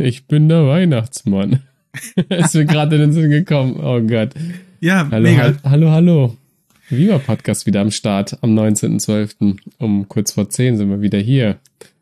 ich bin der Weihnachtsmann. Ist mir gerade in den Sinn gekommen. Oh Gott. Ja, hallo, mega. Hallo. Viva Podcast wieder am Start am 19.12. Um kurz vor 10 sind wir wieder hier.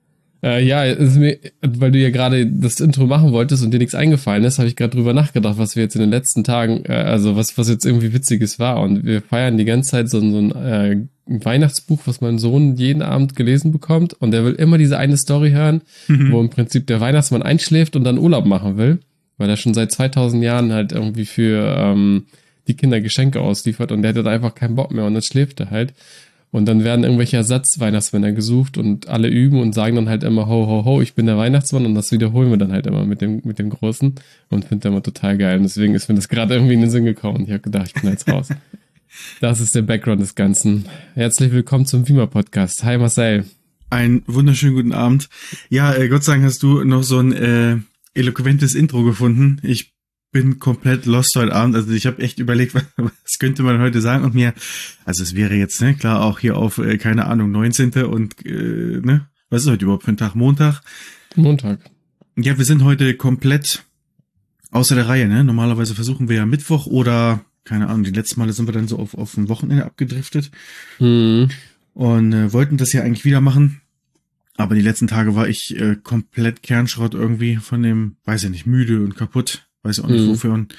Ja, ist mir, weil du ja gerade das Intro machen wolltest und dir nichts eingefallen ist, habe ich gerade drüber nachgedacht, was wir jetzt in den letzten Tagen, also was jetzt irgendwie Witziges war. Und wir feiern die ganze Zeit so ein Weihnachtsbuch, was mein Sohn jeden Abend gelesen bekommt. Und der will immer diese eine Story hören, wo im Prinzip der Weihnachtsmann einschläft und dann Urlaub machen will, weil er schon seit 2000 Jahren halt irgendwie für die Kinder Geschenke ausliefert und der hat dann einfach keinen Bock mehr und dann schläft er halt. Und dann werden irgendwelche Ersatzweihnachtsmänner gesucht und alle üben und sagen dann halt immer, ho, ho, ho, ich bin der Weihnachtsmann, und das wiederholen wir dann halt immer mit dem Großen und finde immer total geil. Und deswegen ist mir das gerade irgendwie in den Sinn gekommen und ich habe gedacht, ich bin jetzt raus. Das ist der Background des Ganzen. Herzlich willkommen zum Vima Podcast. Hi Marcel. Einen wunderschönen guten Abend. Ja, Gott sei Dank hast du noch so ein eloquentes Intro gefunden. Ich bin komplett lost heute Abend. Also ich habe echt überlegt, was könnte man heute sagen, und mir, also es wäre jetzt, ne, klar, auch hier auf, keine Ahnung, 19. und, ne, was ist heute überhaupt für ein Tag? Montag? Montag. Ja, wir sind heute komplett außer der Reihe, ne? Normalerweise versuchen wir ja Mittwoch oder, keine Ahnung, die letzten Male sind wir dann so auf ein Wochenende abgedriftet und wollten das ja eigentlich wieder machen. Aber die letzten Tage war ich komplett Kernschrott irgendwie von dem, weiß ich nicht, müde und kaputt. Weiß auch nicht wofür. Und,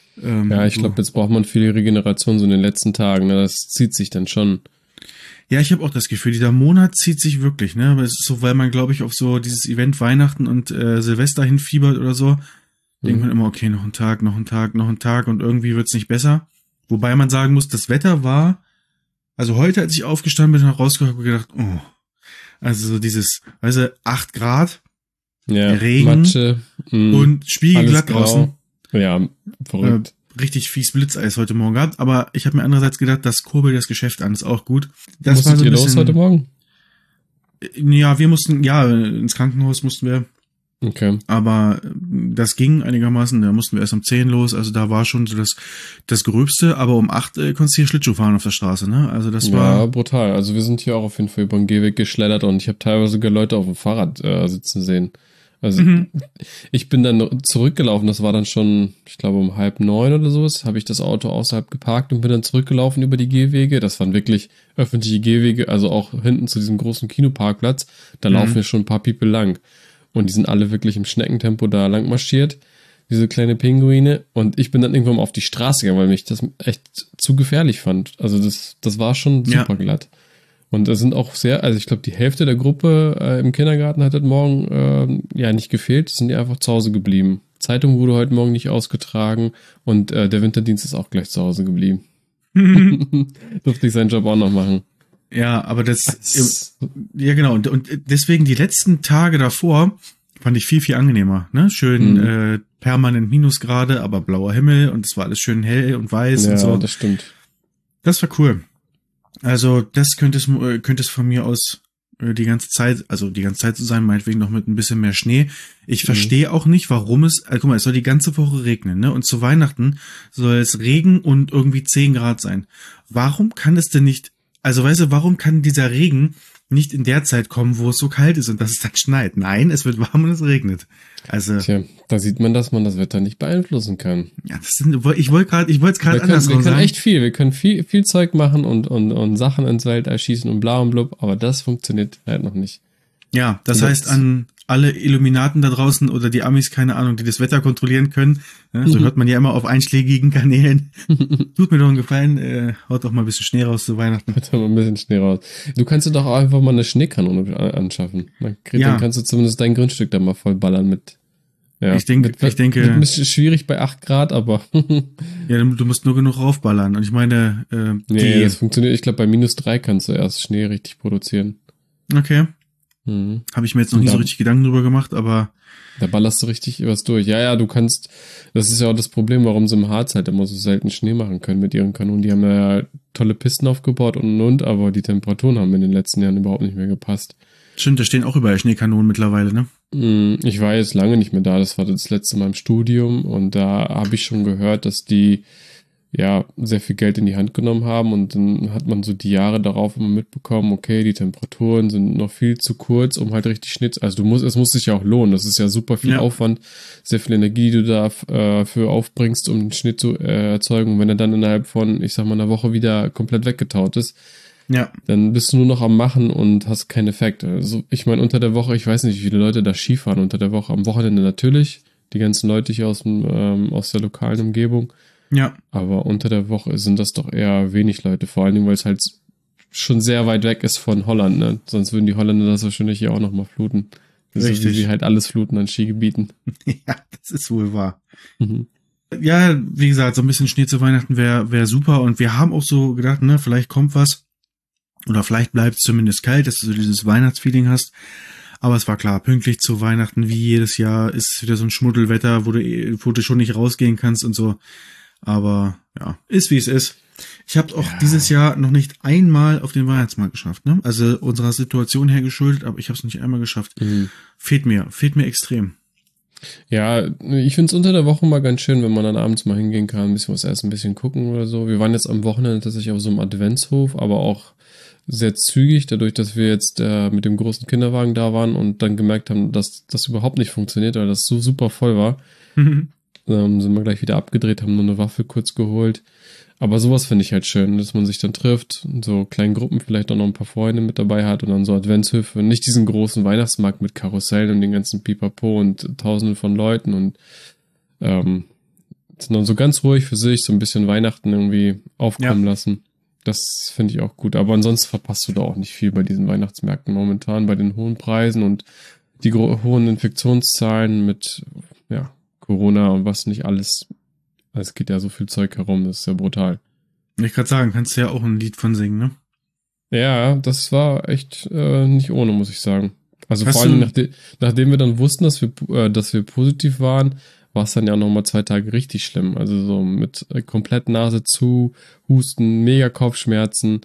ja, ich glaube, jetzt braucht man viel Regeneration so in den letzten Tagen. Ne? Das zieht sich dann schon. Ja, ich habe auch das Gefühl, dieser Monat zieht sich wirklich, ne? Aber es ist so, weil man, glaube ich, auf so dieses Event Weihnachten und Silvester hinfiebert oder so, denkt man immer, okay, noch ein Tag und irgendwie wird's nicht besser. Wobei man sagen muss, das Wetter war, also heute, als ich aufgestanden bin und rausgekommen, habe ich gedacht, oh, also so dieses, weißt du, 8 Grad, ja, Regen, Matsche, und spiegelglatt draußen. Ja, verrückt. Richtig fies Blitzeis heute Morgen gehabt, aber ich habe mir andererseits gedacht, das kurbelt das Geschäft an, ist auch gut. Das Musstet war so ihr ein bisschen, los heute Morgen? Ja, wir mussten, ja, ins Krankenhaus mussten wir. Okay. Aber das ging einigermaßen, da mussten wir erst um 10 los, also da war schon so das Gröbste, aber um 8 konntest du hier Schlittschuh fahren auf der Straße, ne? Also das war... Ja, brutal. Also wir sind hier auch auf jeden Fall über den Gehweg geschleddert und ich habe teilweise sogar Leute auf dem Fahrrad sitzen sehen. Also ich bin dann zurückgelaufen, das war dann schon, ich glaube um 8:30 oder sowas, habe ich das Auto außerhalb geparkt und bin dann zurückgelaufen über die Gehwege. Das waren wirklich öffentliche Gehwege, also auch hinten zu diesem großen Kinoparkplatz, da laufen ja schon ein paar People lang. Und die sind alle wirklich im Schneckentempo da lang marschiert, diese kleine Pinguine. Und ich bin dann irgendwann mal auf die Straße gegangen, weil mich das echt zu gefährlich fand. Also das war schon super glatt. Und es sind auch sehr, also ich glaube, die Hälfte der Gruppe im Kindergarten hat heute Morgen ja nicht gefehlt, sind die einfach zu Hause geblieben. Zeitung wurde heute Morgen nicht ausgetragen und der Winterdienst ist auch gleich zu Hause geblieben. Durfte ich seinen Job auch noch machen. Ja, aber ja genau, und deswegen die letzten Tage davor fand ich viel, viel angenehmer, ne? Schön permanent Minusgrade, aber blauer Himmel und es war alles schön hell und weiß und so. Ja, das stimmt. Das war cool. Also das könnte es von mir aus die ganze Zeit zu sein, meinetwegen noch mit ein bisschen mehr Schnee. Ich verstehe auch nicht, warum guck mal, es soll die ganze Woche regnen, ne? Und zu Weihnachten soll es Regen und irgendwie 10 Grad sein. Warum kann es denn nicht, also weißt du, warum kann dieser Regen nicht in der Zeit kommen, wo es so kalt ist und dass es dann schneit? Nein, es wird warm und es regnet. Also. Tja, da sieht man, dass man das Wetter nicht beeinflussen kann. Ja, ich wollte es gerade andersrum sagen. Wir können echt viel. Wir können viel Zeug machen und Sachen ins Weltall schießen und bla und blub, aber das funktioniert halt noch nicht. Ja, das heißt an alle Illuminaten da draußen oder die Amis, keine Ahnung, die das Wetter kontrollieren können. Ne? So hört man ja immer auf einschlägigen Kanälen. Tut mir doch einen Gefallen, haut doch mal ein bisschen Schnee raus zu Weihnachten. Haut doch mal ein bisschen Schnee raus. Du kannst dir doch auch einfach mal eine Schneekanone anschaffen. Dann kannst du zumindest dein Grundstück da mal voll ballern mit. Ja, ich denke, wird ein bisschen schwierig bei 8 Grad, aber. Ja, du musst nur genug raufballern. Und ich meine, nee, das funktioniert. Ich glaube, bei -3 kannst du erst Schnee richtig produzieren. Okay. Habe ich mir jetzt noch nie so richtig Gedanken drüber gemacht, aber... Da ballerst du richtig was durch. Ja, du kannst... Das ist ja auch das Problem, warum sie im Harz halt immer so selten Schnee machen können mit ihren Kanonen. Die haben ja tolle Pisten aufgebaut und, aber die Temperaturen haben in den letzten Jahren überhaupt nicht mehr gepasst. Stimmt, da stehen auch überall Schneekanonen mittlerweile, ne? Ich war jetzt lange nicht mehr da. Das war das letzte Mal im Studium und da habe ich schon gehört, dass die ja, sehr viel Geld in die Hand genommen haben und dann hat man so die Jahre darauf immer mitbekommen, okay, die Temperaturen sind noch viel zu kurz, um halt richtig Schnitt, also es muss sich ja auch lohnen, das ist ja super viel Aufwand, sehr viel Energie, die du da für aufbringst, um den Schnitt zu erzeugen, und wenn er dann innerhalb von, ich sag mal, einer Woche wieder komplett weggetaut ist, dann bist du nur noch am Machen und hast keinen Effekt. Also ich meine, unter der Woche, ich weiß nicht, wie viele Leute da Skifahren unter der Woche, am Wochenende natürlich, die ganzen Leute hier aus der lokalen Umgebung. Ja. Aber unter der Woche sind das doch eher wenig Leute, vor allen Dingen, weil es halt schon sehr weit weg ist von Holland, ne? Sonst würden die Holländer das wahrscheinlich hier auch nochmal fluten. Richtig. So wie sie halt alles fluten an Skigebieten. Ja, das ist wohl wahr. Mhm. Ja, wie gesagt, so ein bisschen Schnee zu Weihnachten wäre super, und wir haben auch so gedacht, ne, vielleicht kommt was. Oder vielleicht bleibt es zumindest kalt, dass du so dieses Weihnachtsfeeling hast. Aber es war klar, pünktlich zu Weihnachten, wie jedes Jahr, ist wieder so ein Schmuddelwetter, wo du schon nicht rausgehen kannst und so. Aber ja, ist wie es ist. Ich habe auch dieses Jahr noch nicht einmal auf den Weihnachtsmarkt geschafft, ne? Also unserer Situation her geschuldet, aber ich habe es nicht einmal geschafft. Mhm. Fehlt mir extrem. Ja, ich find's unter der Woche mal ganz schön, wenn man dann abends mal hingehen kann, ein bisschen was essen, ein bisschen gucken oder so. Wir waren jetzt am Wochenende tatsächlich auf so einem Adventshof, aber auch sehr zügig, dadurch, dass wir jetzt mit dem großen Kinderwagen da waren und dann gemerkt haben, dass das überhaupt nicht funktioniert, weil das so super voll war. Mhm. Sind wir gleich wieder abgedreht, haben nur eine Waffel kurz geholt. Aber sowas finde ich halt schön, dass man sich dann trifft, in so kleinen Gruppen vielleicht auch noch ein paar Freunde mit dabei hat und dann so Adventshöfe. Nicht diesen großen Weihnachtsmarkt mit Karussellen und den ganzen Pipapo und Tausenden von Leuten und sondern so ganz ruhig für sich, so ein bisschen Weihnachten irgendwie aufkommen lassen. Das finde ich auch gut. Aber ansonsten verpasst du da auch nicht viel bei diesen Weihnachtsmärkten momentan, bei den hohen Preisen und die hohen Infektionszahlen mit Corona und was nicht alles. Es geht ja so viel Zeug herum, das ist ja brutal. Ich kann sagen, kannst du ja auch ein Lied von singen, ne? Ja, das war echt nicht ohne, muss ich sagen. Also vor allem, nachdem wir dann wussten, dass wir positiv waren, war es dann ja nochmal 2 Tage richtig schlimm. Also so mit komplett Nase zu, Husten, mega Kopfschmerzen.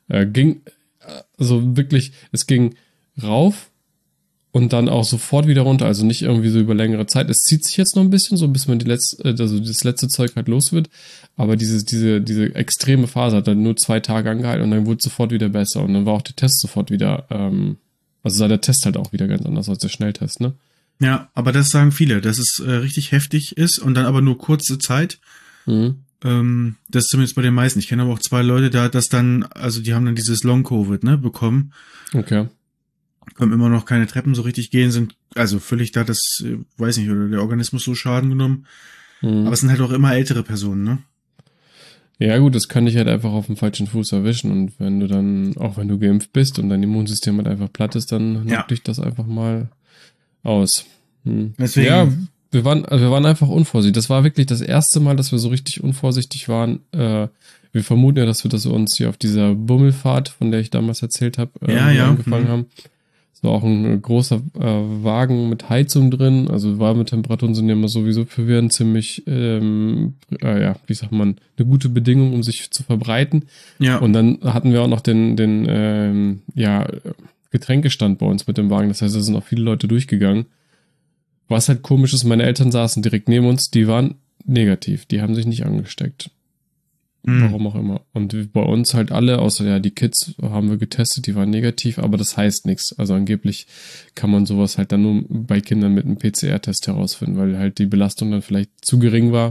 Also wirklich, es ging rauf und dann auch sofort wieder runter. Also nicht irgendwie so über längere Zeit. Es zieht sich jetzt noch ein bisschen so, bis man das letzte Zeug halt los wird. Aber diese extreme Phase hat dann nur 2 Tage angehalten und dann wurde es sofort wieder besser. Und dann war auch der Test sofort wieder, also sah der Test halt auch wieder ganz anders als der Schnelltest, ne? Ja, aber das sagen viele, dass es richtig heftig ist und dann aber nur kurze Zeit. Mhm. Das ist zumindest bei den meisten. Ich kenne aber auch 2 Leute, die haben dann dieses Long-Covid, ne, bekommen. Okay. Können immer noch keine Treppen so richtig gehen, sind also völlig da, weiß nicht, oder der Organismus so Schaden genommen. Mhm. Aber es sind halt auch immer ältere Personen, ne? Ja gut, das kann dich halt einfach auf dem falschen Fuß erwischen und wenn du dann, auch wenn du geimpft bist und dein Immunsystem halt einfach platt ist, dann knockt dich das einfach mal aus. Deswegen. Ja, wir waren einfach unvorsichtig. Das war wirklich das erste Mal, dass wir so richtig unvorsichtig waren. Wir vermuten ja, dass wir das uns hier auf dieser Bummelfahrt, von der ich damals erzählt habe, angefangen haben. Es war auch ein großer Wagen mit Heizung drin. Also warme Temperaturen sind ja immer sowieso für Viren ziemlich, wie sagt man, eine gute Bedingung, um sich zu verbreiten. Ja. Und dann hatten wir auch noch den Getränkestand bei uns mit dem Wagen. Das heißt, da sind auch viele Leute durchgegangen. Was halt komisch ist, meine Eltern saßen direkt neben uns, die waren negativ, die haben sich nicht angesteckt. Warum auch immer. Und bei uns halt alle, außer die Kids, haben wir getestet, die waren negativ, aber das heißt nichts. Also angeblich kann man sowas halt dann nur bei Kindern mit einem PCR-Test herausfinden, weil halt die Belastung dann vielleicht zu gering war.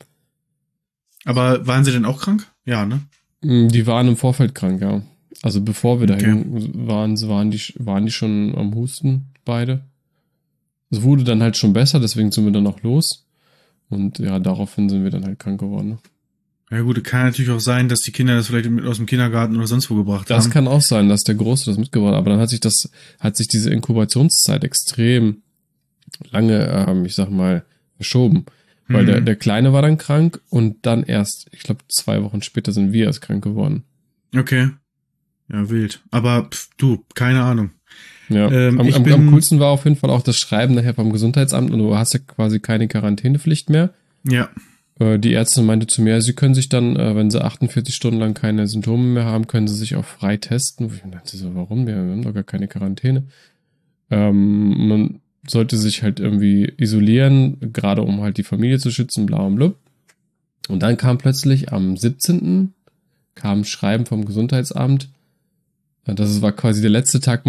Aber waren sie denn auch krank? Ja, ne? Die waren im Vorfeld krank, ja. Also bevor wir dahin waren die schon am Husten, beide. Es wurde dann halt schon besser, deswegen sind wir dann auch los. Und ja, daraufhin sind wir dann halt krank geworden. Ne? Ja gut, kann natürlich auch sein, dass die Kinder das vielleicht mit aus dem Kindergarten oder sonst wo gebracht haben. Das kann auch sein, dass der Große das mitgebracht hat. Aber dann hat sich diese Inkubationszeit extrem lange, verschoben. Weil der Kleine war dann krank und dann erst, ich glaube, 2 Wochen später sind wir erst krank geworden. Okay. Ja, wild. Aber keine Ahnung. Ja, am coolsten war auf jeden Fall auch das Schreiben nachher beim Gesundheitsamt und du hast ja quasi keine Quarantänepflicht mehr. Ja. Die Ärztin meinte zu mir, sie können sich dann, wenn sie 48 Stunden lang keine Symptome mehr haben, können sie sich auch frei testen. Ich dachte so, warum? Wir haben doch gar keine Quarantäne. Man sollte sich halt irgendwie isolieren, gerade um halt die Familie zu schützen, bla und blub. Und dann kam plötzlich am 17. kam ein Schreiben vom Gesundheitsamt. Das war quasi der letzte Tag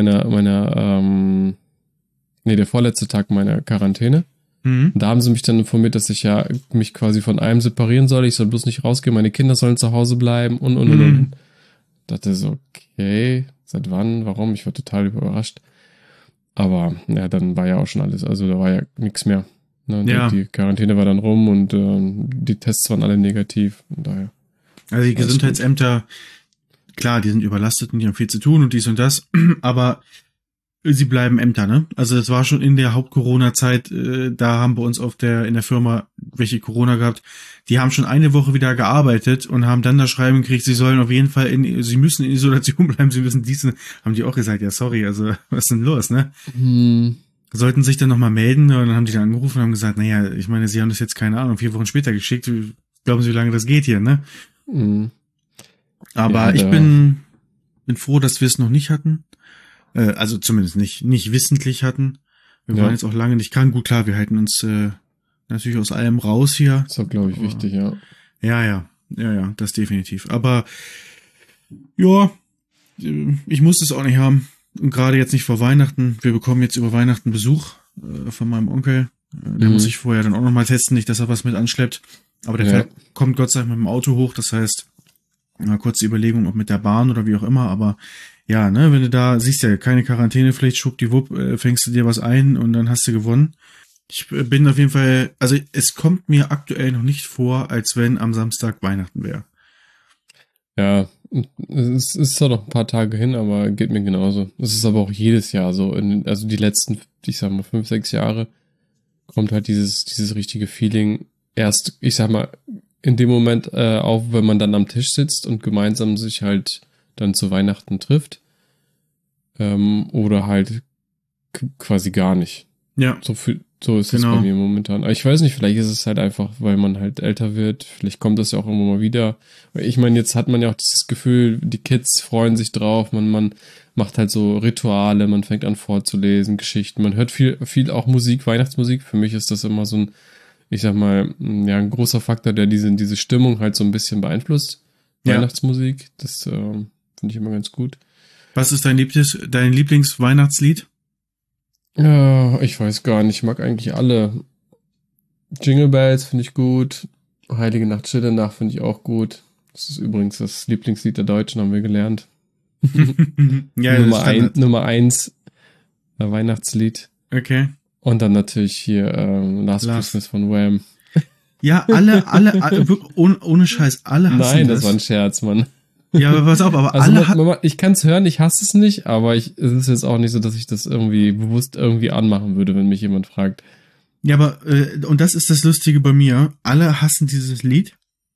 der vorletzte Tag meiner Quarantäne. Und da haben sie mich dann informiert, dass ich ja mich quasi von allem separieren soll. Ich soll bloß nicht rausgehen, meine Kinder sollen zu Hause bleiben und. Dachte so, okay, seit wann, warum? Ich war total überrascht. Aber ja, dann war ja auch schon alles, also da war ja nichts mehr. Ne? Ja. Die Quarantäne war dann rum und die Tests waren alle negativ. Und daher. Also die Gesundheitsämter, klar, die sind überlastet und die haben viel zu tun und dies und das, aber sie bleiben Ämter, ne? Also das war schon in der Haupt-Corona-Zeit, da haben bei uns in der Firma welche Corona gehabt, die haben schon eine Woche wieder gearbeitet und haben dann das Schreiben gekriegt, sie sollen auf jeden Fall sie müssen in Isolation bleiben, sie müssen haben die auch gesagt, ja sorry, also was ist denn los, ne? Sollten sich dann nochmal melden und dann haben die dann angerufen und haben gesagt, naja, ich meine, sie haben das jetzt, keine Ahnung, 4 Wochen später geschickt, glauben Sie, wie lange das geht hier, ne? Aber ja, ich bin froh, dass wir es noch nicht hatten. Also zumindest nicht wissentlich hatten. Wir waren jetzt auch lange nicht krank. Gut, klar, wir halten uns natürlich aus allem raus hier. Das ist auch, glaube ich, wichtig, ja. Ja, das definitiv. Aber ja, ich muss es auch nicht haben. Und gerade jetzt nicht vor Weihnachten. Wir bekommen jetzt über Weihnachten Besuch von meinem Onkel. Der muss sich vorher dann auch nochmal testen, nicht, dass er was mit anschleppt. Aber der kommt Gott sei Dank mit dem Auto hoch. Das heißt, mal kurze Überlegung, ob mit der Bahn oder wie auch immer. Aber ja, ne, wenn du da siehst, ja, keine Quarantänepflicht, schwuppdiwupp, fängst du dir was ein und dann hast du gewonnen. Ich bin auf jeden Fall, also es kommt mir aktuell noch nicht vor, als wenn am Samstag Weihnachten wäre. Ja, es ist zwar noch ein paar Tage hin, aber geht mir genauso. Es ist aber auch jedes Jahr so. Also die letzten, ich sag mal, 5, 6 Jahre kommt halt dieses richtige Feeling erst, ich sag mal, in dem Moment auf, wenn man dann am Tisch sitzt und gemeinsam sich halt dann zu Weihnachten trifft. Oder halt quasi gar nicht. Ja. So ist es bei mir momentan. Aber ich weiß nicht, vielleicht ist es halt einfach, weil man halt älter wird. Vielleicht kommt das ja auch immer mal wieder. Ich meine, jetzt hat man ja auch dieses Gefühl, die Kids freuen sich drauf. Man macht halt so Rituale, man fängt an vorzulesen, Geschichten. Man hört viel auch Musik, Weihnachtsmusik. Für mich ist das immer so ein, ich sag mal, ja, ein großer Faktor, der diese Stimmung halt so ein bisschen beeinflusst. Ja. Weihnachtsmusik, das finde ich immer ganz gut. Was ist dein Lieblingsweihnachtslied? Ja, ich weiß gar nicht. Ich mag eigentlich alle. Jingle Bells finde ich gut. Heilige Nacht, Stille Nacht finde ich auch gut. Das ist übrigens das Lieblingslied der Deutschen, haben wir gelernt. Ja, Nummer 1 Weihnachtslied. Okay. Und dann natürlich hier Last Christmas von Wham. Ja, alle wirklich, ohne Scheiß, alle hassen das. Nein, das war ein Scherz, Mann. Ja, aber pass auf, aber also alle ich kann es hören, ich hasse es nicht, aber es ist jetzt auch nicht so, dass ich das irgendwie bewusst irgendwie anmachen würde, wenn mich jemand fragt. Ja, aber, und das ist das Lustige bei mir, alle hassen dieses Lied,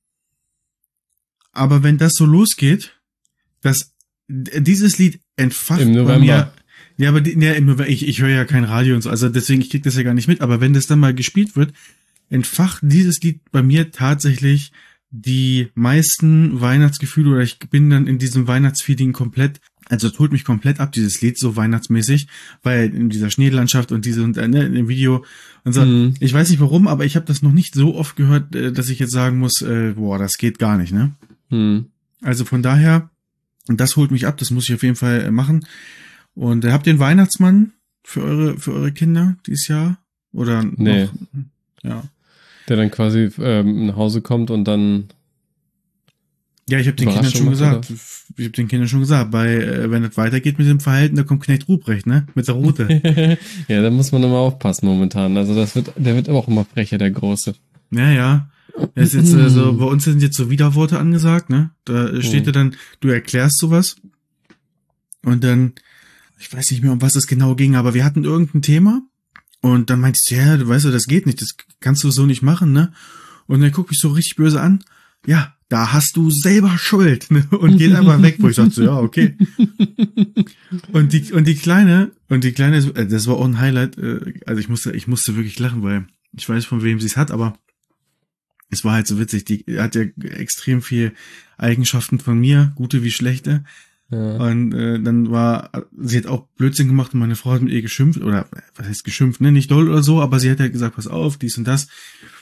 aber wenn das so losgeht, dieses Lied entfacht im November. Bei mir, ja, aber im November, ich höre ja kein Radio und so, also deswegen, ich krieg das ja gar nicht mit, aber wenn das dann mal gespielt wird, entfacht dieses Lied bei mir tatsächlich die meisten Weihnachtsgefühle, oder ich bin dann in diesem Weihnachtsfeeling komplett, also es holt mich komplett ab, dieses Lied so weihnachtsmäßig, weil in dieser Schneelandschaft und in dem Video und so, ich weiß nicht warum, aber ich habe das noch nicht so oft gehört, dass ich jetzt sagen muss, boah, das geht gar nicht, ne? Also von daher, und das holt mich ab, das muss ich auf jeden Fall machen. Und habt ihr den Weihnachtsmann für eure Kinder dieses Jahr? Oder noch? Nee. Ja. Der dann quasi nach Hause kommt und dann. Ja, ich habe den Kindern schon gesagt. Ich habe den Kindern schon gesagt, wenn das weitergeht mit dem Verhalten, da kommt Knecht Ruprecht, ne? Mit der Rute. Ja, da muss man immer aufpassen momentan. Also der wird auch immer frecher, der Große. Ja. Das ist jetzt so, bei uns sind jetzt so Widerworte angesagt, ne? Da steht ja dann, du erklärst sowas. Und dann, ich weiß nicht mehr, um was es genau ging, aber wir hatten irgendein Thema. Und dann meinte ich, ja, du weißt, das geht nicht, das kannst du so nicht machen, ne? Und dann guckt mich so richtig böse an. Ja, da hast du selber Schuld, ne? Und geht einfach weg, wo ich dachte, ja, okay. Und die Kleine, das war auch ein Highlight, also ich musste wirklich lachen, weil ich weiß, von wem sie es hat, aber es war halt so witzig, die hat ja extrem viel Eigenschaften von mir, gute wie schlechte. Ja. Und dann sie hat auch Blödsinn gemacht und meine Frau hat mit ihr geschimpft, oder was heißt geschimpft, ne, nicht doll oder so, aber sie hat halt gesagt, pass auf, dies und das.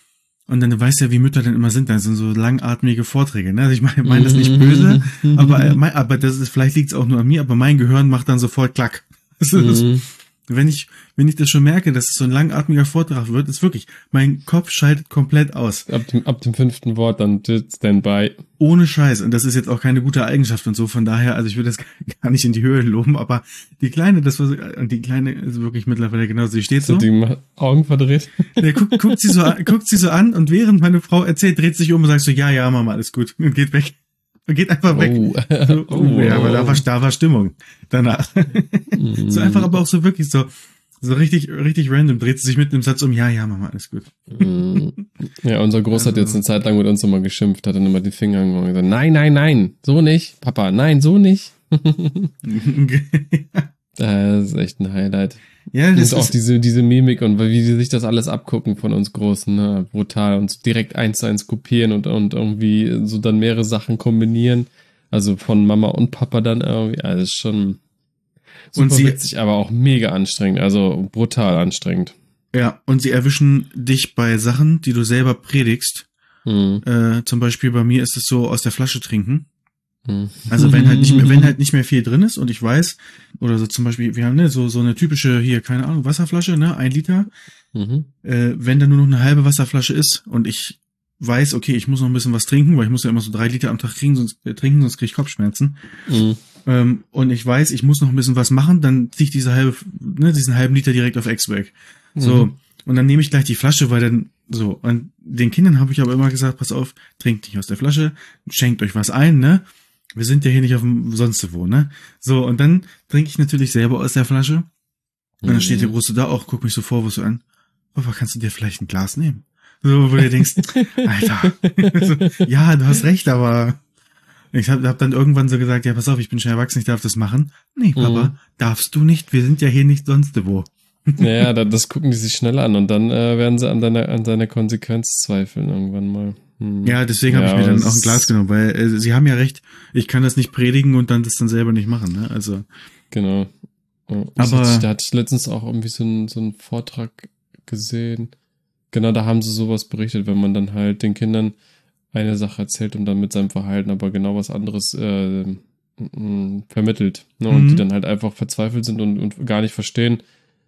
Und dann weißt du ja, wie Mütter dann immer sind, das sind so langatmige Vorträge, ne? Also ich meine das nicht böse, aber das ist, vielleicht liegt es auch nur an mir, aber mein Gehirn macht dann sofort Klack. Das ist, wenn ich das schon merke, dass es so ein langatmiger Vortrag wird, ist wirklich, mein Kopf schaltet komplett aus. Ab dem 5. Wort dann Standby. Ohne Scheiß. Und das ist jetzt auch keine gute Eigenschaft und so. Von daher, also ich würde das gar nicht in die Höhe loben, aber die Kleine, und die Kleine ist wirklich mittlerweile genauso. Sie steht so. Die Augen verdreht. Der guckt sie so an und während meine Frau erzählt, dreht sich um und sagt so, ja, Mama, alles gut. Und geht weg. Und geht einfach weg. So, ja, aber da war Stimmung danach. So einfach, aber auch so wirklich so richtig random, dreht sie sich mitten im Satz um, ja, Mama, alles gut. Ja, unser Groß hat jetzt eine Zeit lang mit uns immer geschimpft, hat dann immer die Finger angefangen und gesagt, nein, so nicht, Papa, nein, so nicht. Das ist echt ein Highlight. Ja, das und auch diese Mimik und wie die sich das alles abgucken von uns Großen, ne? Brutal und so direkt 1:1 kopieren und irgendwie so dann mehrere Sachen kombinieren. Also von Mama und Papa dann irgendwie. Ja, das ist schon super witzig, aber auch mega anstrengend, also brutal anstrengend. Ja, und sie erwischen dich bei Sachen, die du selber predigst. Zum Beispiel bei mir ist es so, aus der Flasche trinken. Also wenn halt nicht mehr viel drin ist und ich weiß, oder so zum Beispiel, wir haben so eine typische, hier, keine Ahnung, Wasserflasche, 1 Liter. Wenn da nur noch eine halbe Wasserflasche ist und ich weiß, okay, ich muss noch ein bisschen was trinken, weil ich muss ja immer so 3 Liter am Tag trinken, sonst kriege ich Kopfschmerzen. Und ich weiß, ich muss noch ein bisschen was machen, dann ziehe ich diesen halben Liter direkt auf Ex weg. So, und dann nehme ich gleich die Flasche, weil dann so, und den Kindern habe ich aber immer gesagt, pass auf, trinkt nicht aus der Flasche, schenkt euch was ein, ne? Wir sind ja hier nicht auf dem sonst wo, ne? So, und dann trinke ich natürlich selber aus der Flasche. Und dann steht der Große da auch, guckt mich so vorwurfsvoll an. Papa, kannst du dir vielleicht ein Glas nehmen? So, wo du denkst, Alter, so, ja, du hast recht, aber ich hab dann irgendwann so gesagt, ja, pass auf, ich bin schon erwachsen, ich darf das machen. Nee, Papa, darfst du nicht, wir sind ja hier nicht sonst wo. Ja, das gucken die sich schnell an und dann werden sie an deiner Konsequenz zweifeln irgendwann mal. Ja, deswegen habe ich mir dann auch ein Glas genommen, weil sie haben ja recht, ich kann das nicht predigen und dann das dann selber nicht machen, ne? Also. Genau. Aber da hatte ich letztens auch irgendwie so einen Vortrag gesehen. Genau, da haben sie sowas berichtet, wenn man dann halt den Kindern eine Sache erzählt und dann mit seinem Verhalten aber genau was anderes vermittelt. Ne? Und die dann halt einfach verzweifelt sind und gar nicht verstehen.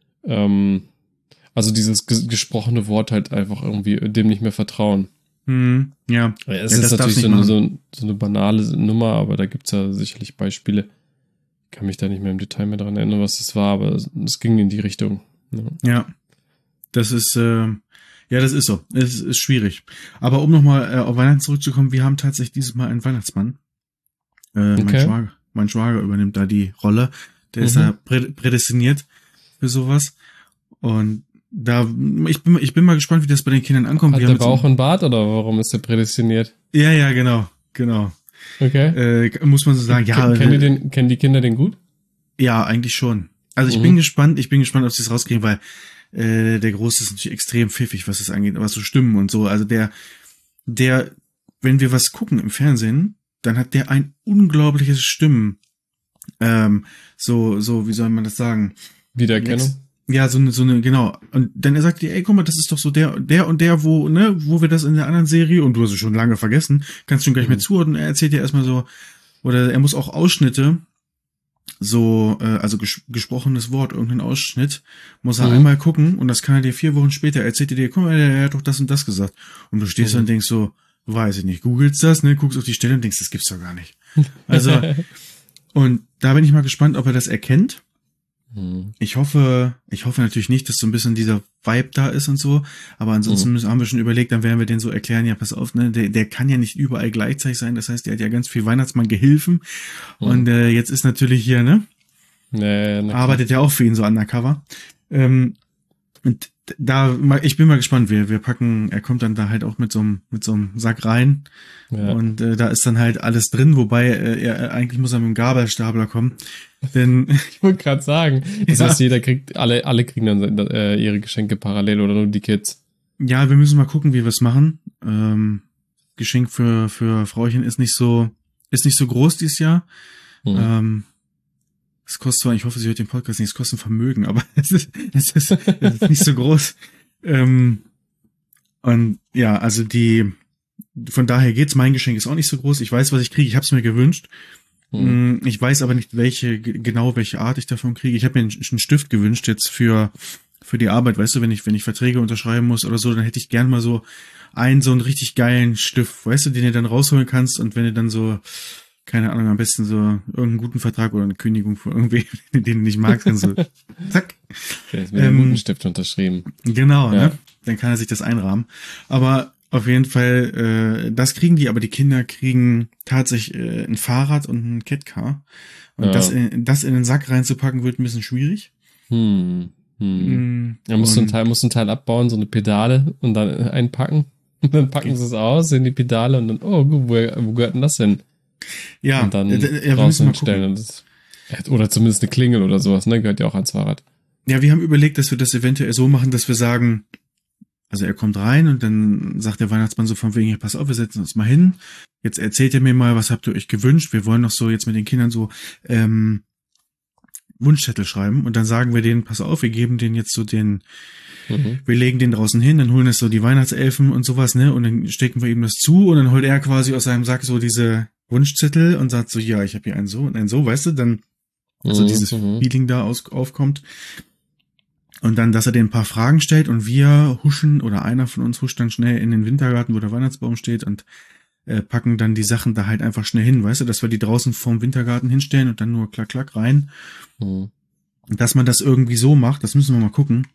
Also dieses gesprochene Wort halt einfach irgendwie dem nicht mehr vertrauen. Ja. Es ist natürlich so eine banale Nummer, aber da gibt's ja sicherlich Beispiele. Ich kann mich da nicht mehr im Detail mehr dran erinnern, was das war, aber es ging in die Richtung. Ja. Das ist, das ist so. Es ist schwierig. Aber um nochmal auf Weihnachten zurückzukommen, wir haben tatsächlich dieses Mal einen Weihnachtsmann. Okay. Mein Schwager übernimmt da die Rolle. Der ist da prädestiniert für sowas. Und ich bin mal gespannt, wie das bei den Kindern ankommt. Hat der Bauch und Bart oder warum ist der prädestiniert? Ja, genau. Okay. Muss man so sagen, ja. Kennen die Kinder den gut? Ja, eigentlich schon. Also ich bin gespannt, ob sie es rauskriegen, weil der Große ist natürlich extrem pfiffig, was es angeht, was so Stimmen und so. Also der, wenn wir was gucken im Fernsehen, dann hat der ein unglaubliches Stimmen. Wie soll man das sagen? Wiedererkennung? Ja, so eine, genau. Und dann sagt die, ey, guck mal, das ist doch so der und der, wo wir das in der anderen Serie, und du hast es schon lange vergessen, kannst schon gleich mehr zuordnen. Er erzählt ja erstmal so, oder er muss auch Ausschnitte, so, also gesprochenes Wort, irgendeinen Ausschnitt, muss er einmal gucken, und das kann er dir 4 Wochen später, erzählt er dir, guck mal, er hat doch das und das gesagt. Und du stehst da und denkst so, weiß ich nicht, googelst das, ne, guckst auf die Stelle und denkst, das gibt's doch gar nicht. Also, und da bin ich mal gespannt, ob er das erkennt. Ich hoffe natürlich nicht, dass so ein bisschen dieser Vibe da ist und so, aber ansonsten haben wir schon überlegt, dann werden wir den so erklären, ja, pass auf, ne, der kann ja nicht überall gleichzeitig sein, das heißt, der hat ja ganz viel Weihnachtsmann-Gehilfen und jetzt ist natürlich hier, ne, arbeitet ja auch für ihn so undercover. Und da, ich bin mal gespannt, wir packen, er kommt dann da halt auch mit so einem Sack rein und da ist dann halt alles drin, wobei eigentlich muss er mit dem Gabelstapler kommen, denn ich wollte gerade sagen, das heißt, jeder kriegt, alle kriegen dann ihre Geschenke parallel oder nur die Kids. Ja, wir müssen mal gucken, wie wir es machen. Geschenk für Frauchen ist nicht so groß dieses Jahr. Es kostet zwar, ich hoffe, sie hört den Podcast nicht, es kostet ein Vermögen, aber es ist nicht so groß. Und ja, also von daher geht's. Mein Geschenk ist auch nicht so groß. Ich weiß, was ich kriege. Ich habe es mir gewünscht. Ich weiß aber nicht, welche Art ich davon kriege. Ich habe mir einen Stift gewünscht jetzt für die Arbeit. Weißt du, wenn ich Verträge unterschreiben muss oder so, dann hätte ich gern mal so einen richtig geilen Stift, weißt du, den du dann rausholen kannst. Und wenn du dann so, keine Ahnung, am besten so irgendeinen guten Vertrag oder eine Kündigung von irgendwem, den du nicht magst, dann so, zack. Der ist mit einem guten Stift unterschrieben. Genau, ja. Ne? Dann kann er sich das einrahmen. Aber auf jeden Fall, das kriegen die, aber die Kinder kriegen tatsächlich ein Fahrrad und ein Catcar. Und das in den Sack reinzupacken, wird ein bisschen schwierig. Ja, musst du ein Teil abbauen, so eine Pedale und dann einpacken. Und dann packen sie es aus, sehen die Pedale und dann, oh, wo gehört denn das hin? Ja, und dann draußen hinstellen. Oder zumindest eine Klingel oder sowas, ne? Gehört ja auch ans Fahrrad. Ja, wir haben überlegt, dass wir das eventuell so machen, dass wir sagen, also er kommt rein und dann sagt der Weihnachtsmann so von wegen, hier, pass auf, wir setzen uns mal hin. Jetzt erzählt ihr mir mal, was habt ihr euch gewünscht? Wir wollen noch so jetzt mit den Kindern so Wunschzettel schreiben und dann sagen wir denen, pass auf, wir geben denen jetzt so wir legen den draußen hin, dann holen es so die Weihnachtselfen und sowas, ne? Und dann stecken wir ihm das zu und dann holt er quasi aus seinem Sack so diese Wunschzettel und sagt so, ja, ich habe hier einen so und einen so, weißt du, dann also dieses Feeling da aufkommt. Und dann, dass er denen ein paar Fragen stellt und wir huschen oder einer von uns huscht dann schnell in den Wintergarten, wo der Weihnachtsbaum steht und packen dann die Sachen da halt einfach schnell hin, weißt du, dass wir die draußen vorm Wintergarten hinstellen und dann nur klack, klack rein. Und dass man das irgendwie so macht, das müssen wir mal gucken.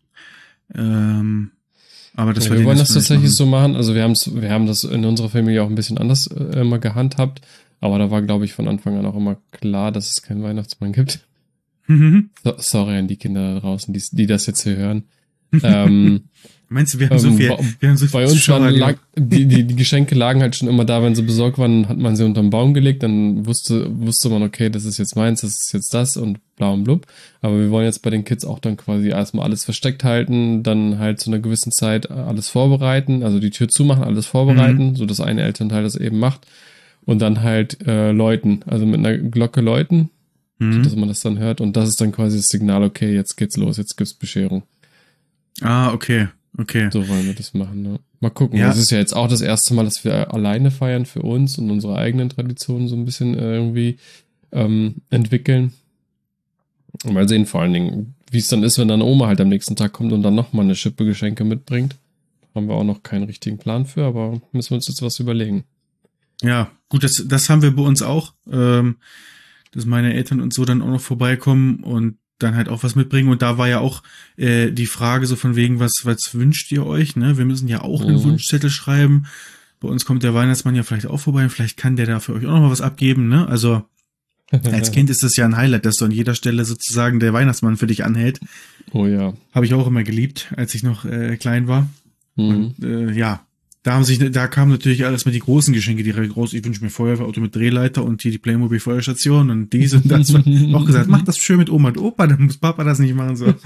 Aber das wir wollen das tatsächlich so machen. Also wir haben das in unserer Familie auch ein bisschen anders immer gehandhabt. Aber da war, glaube ich, von Anfang an auch immer klar, dass es keinen Weihnachtsmann gibt. Sorry an die Kinder da draußen, die das jetzt hier hören. Meinst du, wir haben so viel bei uns die Geschenke lagen halt schon immer da, wenn sie besorgt waren, hat man sie unterm Baum gelegt, dann wusste man, okay, das ist jetzt meins, das ist jetzt das und bla und blub. Aber wir wollen jetzt bei den Kids auch dann quasi erstmal alles versteckt halten, dann halt zu einer gewissen Zeit alles vorbereiten, also die Tür zumachen, alles vorbereiten, so dass eine Elternteil das eben macht und dann halt läuten, also mit einer Glocke läuten, dass man das dann hört und das ist dann quasi das Signal, okay, jetzt geht's los, jetzt gibt's Bescherung. Ah, okay. So wollen wir das machen, ne? Mal gucken. Ja. Das ist ja jetzt auch das erste Mal, dass wir alleine feiern für uns und unsere eigenen Traditionen so ein bisschen irgendwie entwickeln. Und mal sehen vor allen Dingen, wie es dann ist, wenn dann Oma halt am nächsten Tag kommt und dann nochmal eine Schippe Geschenke mitbringt. Haben wir auch noch keinen richtigen Plan für, aber müssen wir uns jetzt was überlegen. Ja, gut, das haben wir bei uns auch, dass meine Eltern und so dann auch noch vorbeikommen und dann halt auch was mitbringen. Und da war ja auch die Frage so von wegen, was wünscht ihr euch? Ne? Wir müssen ja auch einen Wunschzettel schreiben. Bei uns kommt der Weihnachtsmann ja vielleicht auch vorbei und vielleicht kann der da für euch auch noch mal was abgeben. Ne? Also als Kind ist das ja ein Highlight, dass so an jeder Stelle sozusagen der Weihnachtsmann für dich anhält. Oh ja. Habe ich auch immer geliebt, als ich noch klein war. Und ja, da kamen natürlich alles mit die großen Geschenke, die groß, ich wünsche mir Feuerwehrauto mit Drehleiter und hier die Playmobil Feuerstation und dies und das. Auch gesagt, mach das schön mit Oma und Opa, dann muss Papa das nicht machen, so.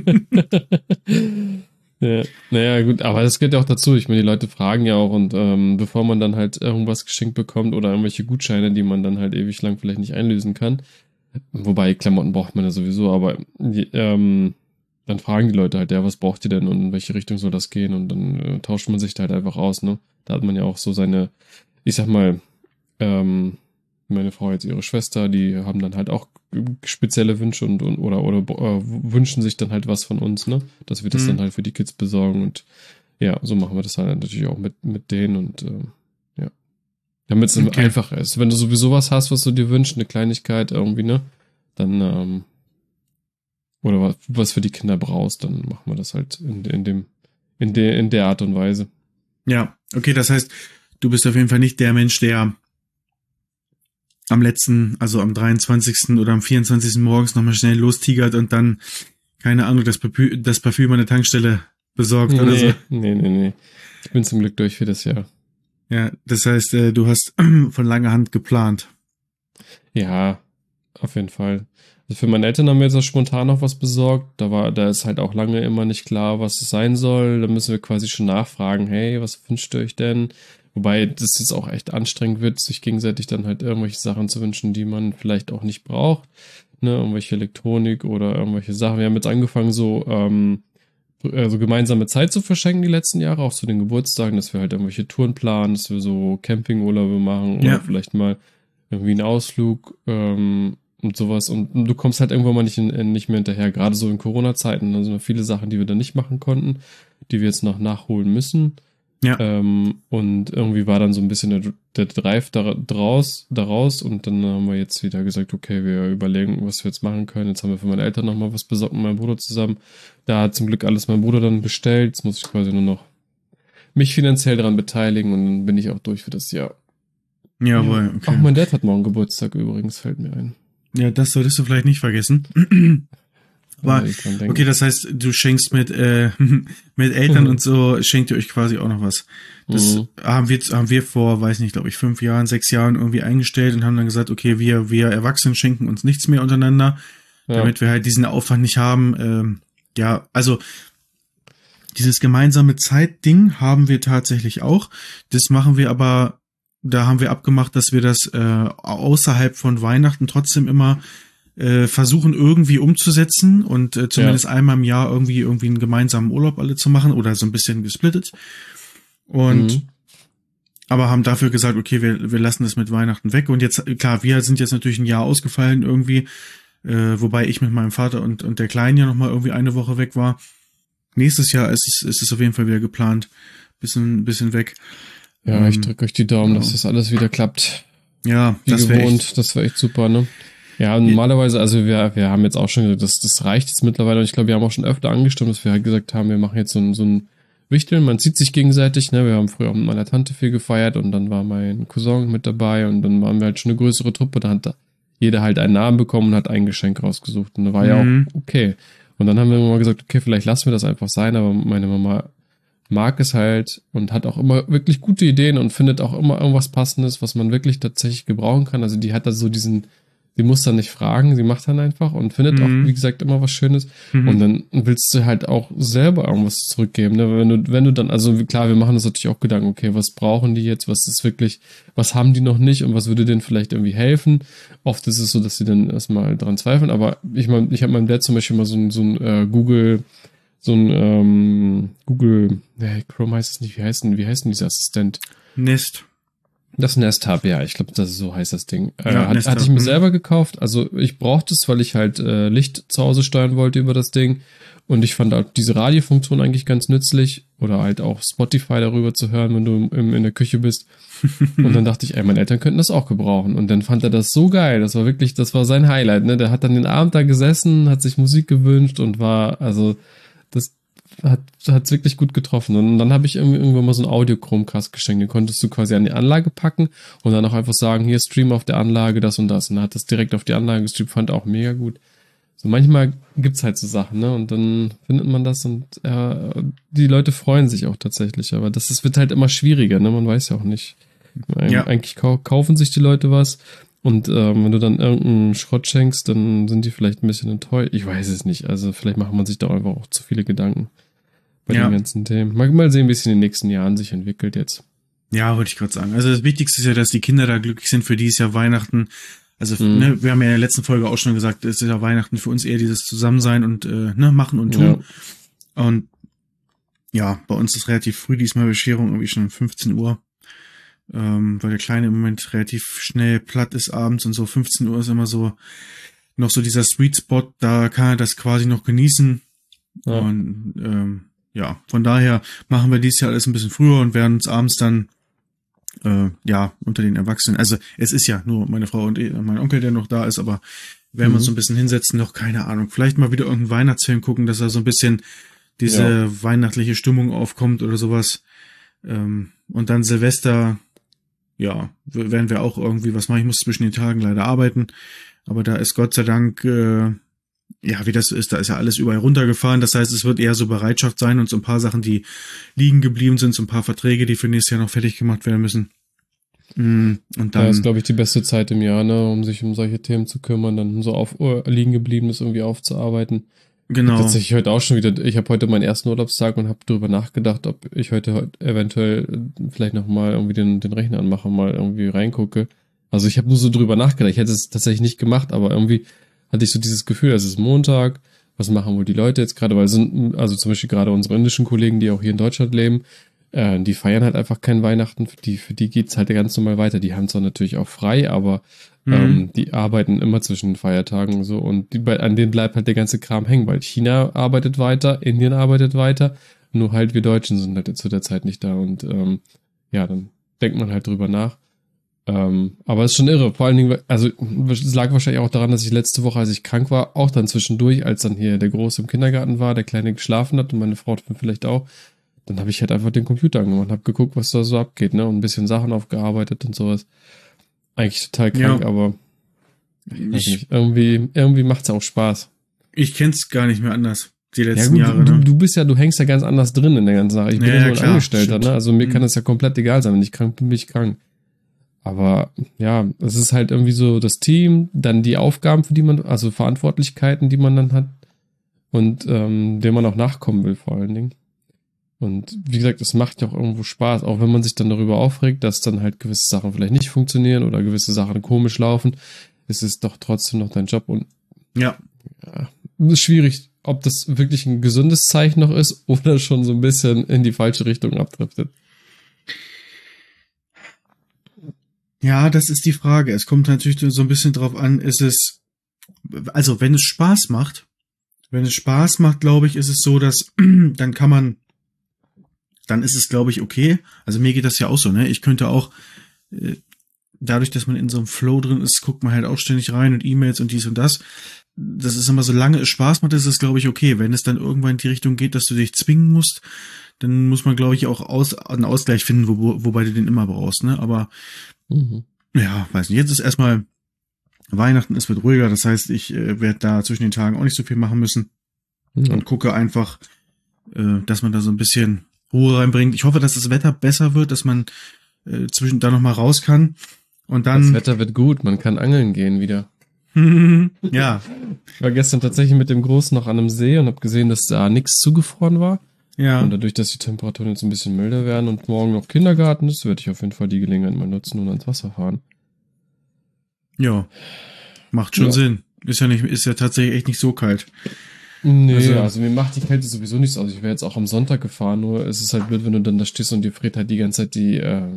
Ja, naja, gut, aber das gehört ja auch dazu. Ich meine, die Leute fragen ja auch und bevor man dann halt irgendwas geschenkt bekommt oder irgendwelche Gutscheine, die man dann halt ewig lang vielleicht nicht einlösen kann, wobei Klamotten braucht man ja sowieso, aber dann fragen die Leute halt, ja, was braucht ihr denn und in welche Richtung soll das gehen und dann tauscht man sich da halt einfach aus, ne? Da hat man ja auch so seine, ich sag mal, meine Frau jetzt ihre Schwester, die haben dann halt auch spezielle Wünsche oder wünschen sich dann halt was von uns, ne? Dass wir das dann halt für die Kids besorgen und ja, so machen wir das halt natürlich auch mit denen und ja. Damit es einfacher ist. Wenn du sowieso was hast, was du dir wünschst, eine Kleinigkeit irgendwie, ne? Dann oder was für die Kinder brauchst, dann machen wir das halt in der Art und Weise. Ja, okay, das heißt, du bist auf jeden Fall nicht der Mensch, der am 23. oder am 24. morgens nochmal schnell lostigert und dann, keine Ahnung, das Parfüm an der Tankstelle besorgt oder so. Nee. Ich bin zum Glück durch für das Jahr. Ja, das heißt, du hast von langer Hand geplant. Ja, auf jeden Fall. Also für meine Eltern haben wir jetzt auch spontan noch was besorgt. Da ist halt auch lange immer nicht klar, was es sein soll. Da müssen wir quasi schon nachfragen, hey, was wünscht ihr euch denn? Wobei das jetzt auch echt anstrengend wird, sich gegenseitig dann halt irgendwelche Sachen zu wünschen, die man vielleicht auch nicht braucht. Ne, irgendwelche Elektronik oder irgendwelche Sachen. Wir haben jetzt angefangen, so also gemeinsame Zeit zu verschenken die letzten Jahre, auch zu den Geburtstagen, dass wir halt irgendwelche Touren planen, dass wir so Campingurlaube machen oder vielleicht mal irgendwie einen Ausflug und sowas. Und du kommst halt irgendwann mal nicht mehr hinterher, gerade so in Corona-Zeiten. Also viele Sachen, die wir dann nicht machen konnten, die wir jetzt noch nachholen müssen. Ja. Und irgendwie war dann so ein bisschen der Drive daraus und dann haben wir jetzt wieder gesagt, okay, wir überlegen, was wir jetzt machen können. Jetzt haben wir für meine Eltern nochmal was besorgt mit meinem Bruder zusammen. Da hat zum Glück alles mein Bruder dann bestellt. Jetzt muss ich quasi nur noch mich finanziell daran beteiligen und dann bin ich auch durch für das Jahr. Jawohl, okay. Auch mein Dad hat morgen Geburtstag übrigens, fällt mir ein. Ja, das solltest du vielleicht nicht vergessen. Aber, okay, das heißt, du schenkst mit Eltern und so, schenkt ihr euch quasi auch noch was. Das haben wir vor, weiß nicht, glaube ich, 5 Jahren, 6 Jahren irgendwie eingestellt und haben dann gesagt, okay, wir Erwachsenen schenken uns nichts mehr untereinander, damit wir halt diesen Aufwand nicht haben. Ja, also dieses gemeinsame Zeitding haben wir tatsächlich auch. Das machen wir aber, da haben wir abgemacht, dass wir das außerhalb von Weihnachten trotzdem immer versuchen irgendwie umzusetzen und zumindest einmal im Jahr irgendwie einen gemeinsamen Urlaub alle zu machen oder so ein bisschen gesplittet. Und aber haben dafür gesagt, okay, wir lassen das mit Weihnachten weg. Und jetzt, klar, wir sind jetzt natürlich ein Jahr ausgefallen irgendwie, wobei ich mit meinem Vater und der Kleinen ja nochmal irgendwie eine Woche weg war. Nächstes Jahr ist es auf jeden Fall wieder geplant. Bisschen weg. Ja, ich drücke euch die Daumen, dass das alles wieder klappt. Ja, wie das gewohnt. Das wäre echt super, ne? Ja, normalerweise, also wir haben jetzt auch schon gesagt, das reicht jetzt mittlerweile. Und ich glaube, wir haben auch schon öfter angestimmt, dass wir halt gesagt haben, wir machen jetzt so ein Wichteln. Man zieht sich gegenseitig, ne? Wir haben früher auch mit meiner Tante viel gefeiert und dann war mein Cousin mit dabei und dann waren wir halt schon eine größere Truppe. Da hat jeder halt einen Namen bekommen und hat ein Geschenk rausgesucht. Und da war ja auch okay. Und dann haben wir mal gesagt, okay, vielleicht lassen wir das einfach sein, aber meine Mama mag es halt und hat auch immer wirklich gute Ideen und findet auch immer irgendwas Passendes, was man wirklich tatsächlich gebrauchen kann. Also die hat da so sie muss dann nicht fragen, sie macht dann einfach und findet auch, wie gesagt, immer was Schönes. Und dann willst du halt auch selber irgendwas zurückgeben. Ne? Wenn du dann, also klar, wir machen uns natürlich auch Gedanken, okay, was brauchen die jetzt, was haben die noch nicht und was würde denen vielleicht irgendwie helfen. Oft ist es so, dass sie dann erstmal dran zweifeln, aber ich habe meinem Dad zum Beispiel mal so ein Google, Chrome heißt es nicht, wie heißt denn dieser Assistent? Nest. Das Nest Hub, ja, ich glaube, so heißt das Ding. Hatte ich mir selber gekauft. Also ich brauchte es, weil ich halt Licht zu Hause steuern wollte über das Ding. Und ich fand auch diese Radiofunktion eigentlich ganz nützlich. Oder halt auch Spotify darüber zu hören, wenn du in der Küche bist. Und dann dachte ich, meine Eltern könnten das auch gebrauchen. Und dann fand er das so geil. Das war sein Highlight. Ne? Der hat dann den Abend da gesessen, hat sich Musik gewünscht und das hat's wirklich gut getroffen. Und dann habe ich irgendwann mal so einen Audio-Chromecast geschenkt. Den konntest du quasi an die Anlage packen und dann auch einfach sagen, hier stream auf der Anlage das und das. Und dann hat das direkt auf die Anlage gestreamt, fand auch mega gut. So manchmal gibt's halt so Sachen, ne? Und dann findet man das und die Leute freuen sich auch tatsächlich. Aber wird halt immer schwieriger, ne? Man weiß ja auch nicht. Eigentlich kaufen sich die Leute was. Und wenn du dann irgendeinen Schrott schenkst, dann sind die vielleicht ein bisschen enttäuscht. Ich weiß es nicht. Also vielleicht macht man sich da einfach auch zu viele Gedanken bei den ganzen Themen. Mal sehen, wie es in den nächsten Jahren sich entwickelt jetzt. Ja, wollte ich gerade sagen. Also das Wichtigste ist ja, dass die Kinder da glücklich sind. Für die ist ja Weihnachten. Also ne, wir haben ja in der letzten Folge auch schon gesagt, es ist ja Weihnachten für uns eher dieses Zusammensein und machen und tun. Ja. Und ja, bei uns ist relativ früh diesmal Bescherung, irgendwie schon um 15 Uhr. Weil der Kleine im Moment relativ schnell platt ist abends und so 15 Uhr ist immer so noch so dieser Sweet Spot, da kann er das quasi noch genießen. Ja. Und von daher machen wir dieses Jahr alles ein bisschen früher und werden uns abends dann unter den Erwachsenen, also es ist ja nur meine Frau und mein Onkel, der noch da ist, aber werden wir uns so ein bisschen hinsetzen, noch keine Ahnung, vielleicht mal wieder irgendeinen Weihnachtsfilm gucken, dass da so ein bisschen diese weihnachtliche Stimmung aufkommt oder sowas. Und dann Silvester, werden wir auch irgendwie was machen. Ich muss zwischen den Tagen leider arbeiten, aber da ist Gott sei Dank, wie das so ist, da ist ja alles überall runtergefahren. Das heißt, es wird eher so Bereitschaft sein und so ein paar Sachen, die liegen geblieben sind, so ein paar Verträge, die für nächstes Jahr noch fertig gemacht werden müssen. Und dann, das ist, glaube ich, die beste Zeit im Jahr, ne, um sich um solche Themen zu kümmern, dann so liegen gebliebenes irgendwie aufzuarbeiten. Genau. Tatsächlich heute auch schon wieder, ich habe heute meinen ersten Urlaubstag und habe darüber nachgedacht, ob ich heute eventuell vielleicht nochmal irgendwie den Rechner anmache und mal irgendwie reingucke. Also ich habe nur so drüber nachgedacht, ich hätte es tatsächlich nicht gemacht, aber irgendwie hatte ich so dieses Gefühl, es ist Montag, was machen wohl die Leute jetzt gerade, weil also zum Beispiel gerade unsere indischen Kollegen, die auch hier in Deutschland leben, die feiern halt einfach kein Weihnachten, für die geht's halt ganz normal weiter. Die haben zwar natürlich auch frei, aber die arbeiten immer zwischen den Feiertagen und so und an denen bleibt halt der ganze Kram hängen, weil China arbeitet weiter, Indien arbeitet weiter, nur halt wir Deutschen sind halt zu der Zeit nicht da und ja, dann denkt man halt drüber nach. Aber es ist schon irre, vor allen Dingen, also es lag wahrscheinlich auch daran, dass ich letzte Woche, als ich krank war, auch dann zwischendurch, als dann hier der Große im Kindergarten war, der Kleine geschlafen hat und meine Frau vielleicht auch, dann habe ich halt einfach den Computer angemacht und habe geguckt, was da so abgeht, ne, und ein bisschen Sachen aufgearbeitet und sowas. Eigentlich total krank, ja. Aber weiß nicht, irgendwie macht's auch Spaß. Ich kenn's gar nicht mehr anders, die letzten Jahre. Du hängst ja ganz anders drin in der ganzen Sache. Ich bin ja nur ein Angestellter, ne, also mir kann das ja komplett egal sein, wenn ich krank bin, bin ich krank. Aber ja, es ist halt irgendwie so das Team, dann die Aufgaben, für die man, also Verantwortlichkeiten, die man dann hat und dem man auch nachkommen will vor allen Dingen. Und wie gesagt, es macht ja auch irgendwo Spaß, auch wenn man sich dann darüber aufregt, dass dann halt gewisse Sachen vielleicht nicht funktionieren oder gewisse Sachen komisch laufen, ist es doch trotzdem noch dein Job. Und ja, es ist schwierig, ob das wirklich ein gesundes Zeichen noch ist oder schon so ein bisschen in die falsche Richtung abdriftet. Ja, das ist die Frage. Es kommt natürlich so ein bisschen drauf an, also wenn es Spaß macht, glaube ich, ist es so, dass dann ist es, glaube ich, okay. Also mir geht das ja auch so, ne? Ich könnte auch, dadurch, dass man in so einem Flow drin ist, guckt man halt auch ständig rein und E-Mails und dies und das. Das ist immer, solange es Spaß macht, ist es, glaube ich, okay. Wenn es dann irgendwann in die Richtung geht, dass du dich zwingen musst, dann muss man, glaube ich, auch einen Ausgleich finden, wobei du den immer brauchst, ne? Aber ja, weiß nicht. Jetzt ist erstmal Weihnachten, es wird ruhiger. Das heißt, ich werde da zwischen den Tagen auch nicht so viel machen müssen und gucke einfach, dass man da so ein bisschen Ruhe reinbringt. Ich hoffe, dass das Wetter besser wird, dass man da noch mal raus kann. Und dann. Das Wetter wird gut, man kann angeln gehen wieder. Ja. Ich war gestern tatsächlich mit dem Großen noch an einem See und habe gesehen, dass da nichts zugefroren war. Ja. Und dadurch, dass die Temperaturen jetzt ein bisschen milder werden und morgen noch Kindergarten ist, werde ich auf jeden Fall die Gelegenheit mal nutzen und ans Wasser fahren. Ja. Macht schon Sinn. Ist ja tatsächlich echt nicht so kalt. Nee, also mir macht die Kälte sowieso nichts aus. Ich wäre jetzt auch am Sonntag gefahren, nur es ist halt blöd, wenn du dann da stehst und dir friert halt die ganze Zeit die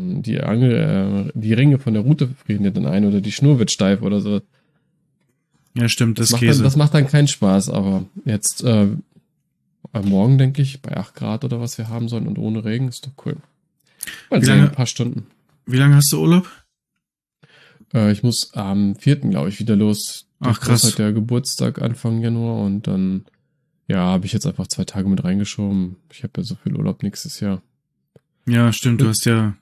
Ringe von der Rute frieren dir dann ein oder die Schnur wird steif oder so. Ja, stimmt, das macht dann keinen Spaß, aber jetzt morgen, denke ich, bei 8 Grad oder was wir haben sollen und ohne Regen, ist doch cool. Mal sehen, ein paar Stunden. Wie lange hast du Urlaub? Ich muss am 4., glaube ich, wieder los. Ach, krass. Das ist halt der Geburtstag Anfang Januar und dann, ja, habe ich jetzt einfach 2 Tage mit reingeschoben. Ich habe ja so viel Urlaub nächstes Jahr. Ja, stimmt, du hast ja,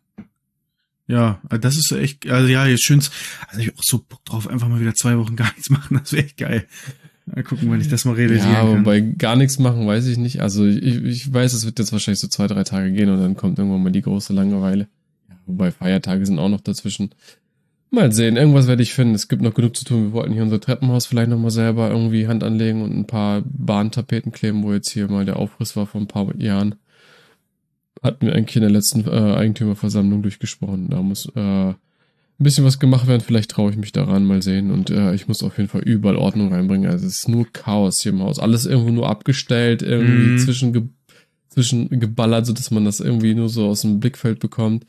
das ist echt, also ja, jetzt schön, also ich hab auch so Bock drauf, einfach mal wieder 2 Wochen gar nichts machen, das wäre echt geil. Mal gucken, wenn ich das mal realisieren kann. Ja, aber bei gar nichts machen weiß ich nicht. Also ich weiß, es wird jetzt wahrscheinlich so 2, 3 Tage gehen und dann kommt irgendwann mal die große Langeweile. Ja, wobei Feiertage sind auch noch dazwischen. Mal sehen, irgendwas werde ich finden. Es gibt noch genug zu tun. Wir wollten hier unser Treppenhaus vielleicht nochmal selber irgendwie Hand anlegen und ein paar Bahntapeten kleben, wo jetzt hier mal der Aufriss war vor ein paar Jahren. Hatten wir eigentlich in der letzten Eigentümerversammlung durchgesprochen. Da muss ein bisschen was gemacht werden, vielleicht traue ich mich daran, mal sehen. Und ich muss auf jeden Fall überall Ordnung reinbringen. Also es ist nur Chaos hier im Haus. Alles irgendwo nur abgestellt, irgendwie zwischengeballert, sodass man das irgendwie nur so aus dem Blickfeld bekommt.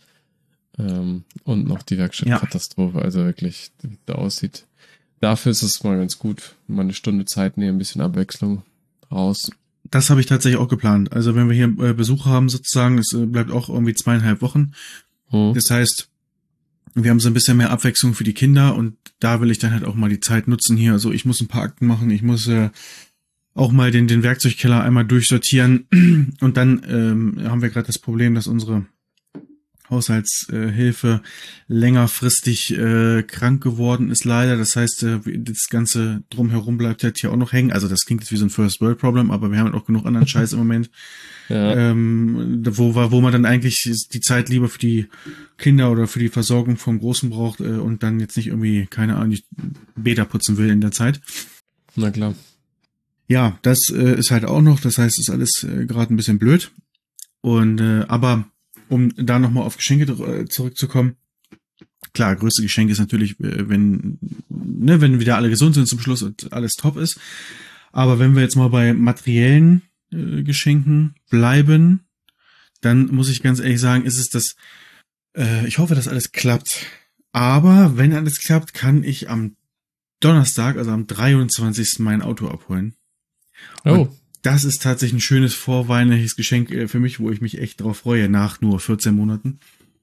Und noch die Werkstattkatastrophe, also wirklich, wie das aussieht. Dafür ist es mal ganz gut. Mal eine Stunde Zeit nehmen, ein bisschen Abwechslung raus. Das habe ich tatsächlich auch geplant. Also wenn wir hier Besuch haben sozusagen, es bleibt auch irgendwie 2,5 Wochen. Das heißt, wir haben so ein bisschen mehr Abwechslung für die Kinder und da will ich dann halt auch mal die Zeit nutzen hier. Also ich muss ein paar Akten machen, ich muss auch mal den Werkzeugkeller einmal durchsortieren und dann haben wir gerade das Problem, dass unsere Haushaltshilfe längerfristig krank geworden ist leider. Das heißt, das Ganze drumherum bleibt halt hier auch noch hängen. Also das klingt jetzt wie so ein First World Problem, aber wir haben halt auch genug anderen Scheiß im Moment. Ja. Wo man dann eigentlich die Zeit lieber für die Kinder oder für die Versorgung vom Großen braucht und dann jetzt nicht irgendwie, keine Ahnung, die Bäder putzen will in der Zeit. Na klar. Ja, das ist halt auch noch. Das heißt, ist alles gerade ein bisschen blöd. Und aber um da nochmal auf Geschenke zurückzukommen. Klar, größte Geschenk ist natürlich, wenn wieder alle gesund sind zum Schluss und alles top ist. Aber wenn wir jetzt mal bei materiellen Geschenken bleiben, dann muss ich ganz ehrlich sagen, ist es das, ich hoffe, dass alles klappt. Aber wenn alles klappt, kann ich am Donnerstag, also am 23. mein Auto abholen. Oh. Und das ist tatsächlich ein schönes vorweihnachtliches Geschenk für mich, wo ich mich echt drauf freue, nach nur 14 Monaten.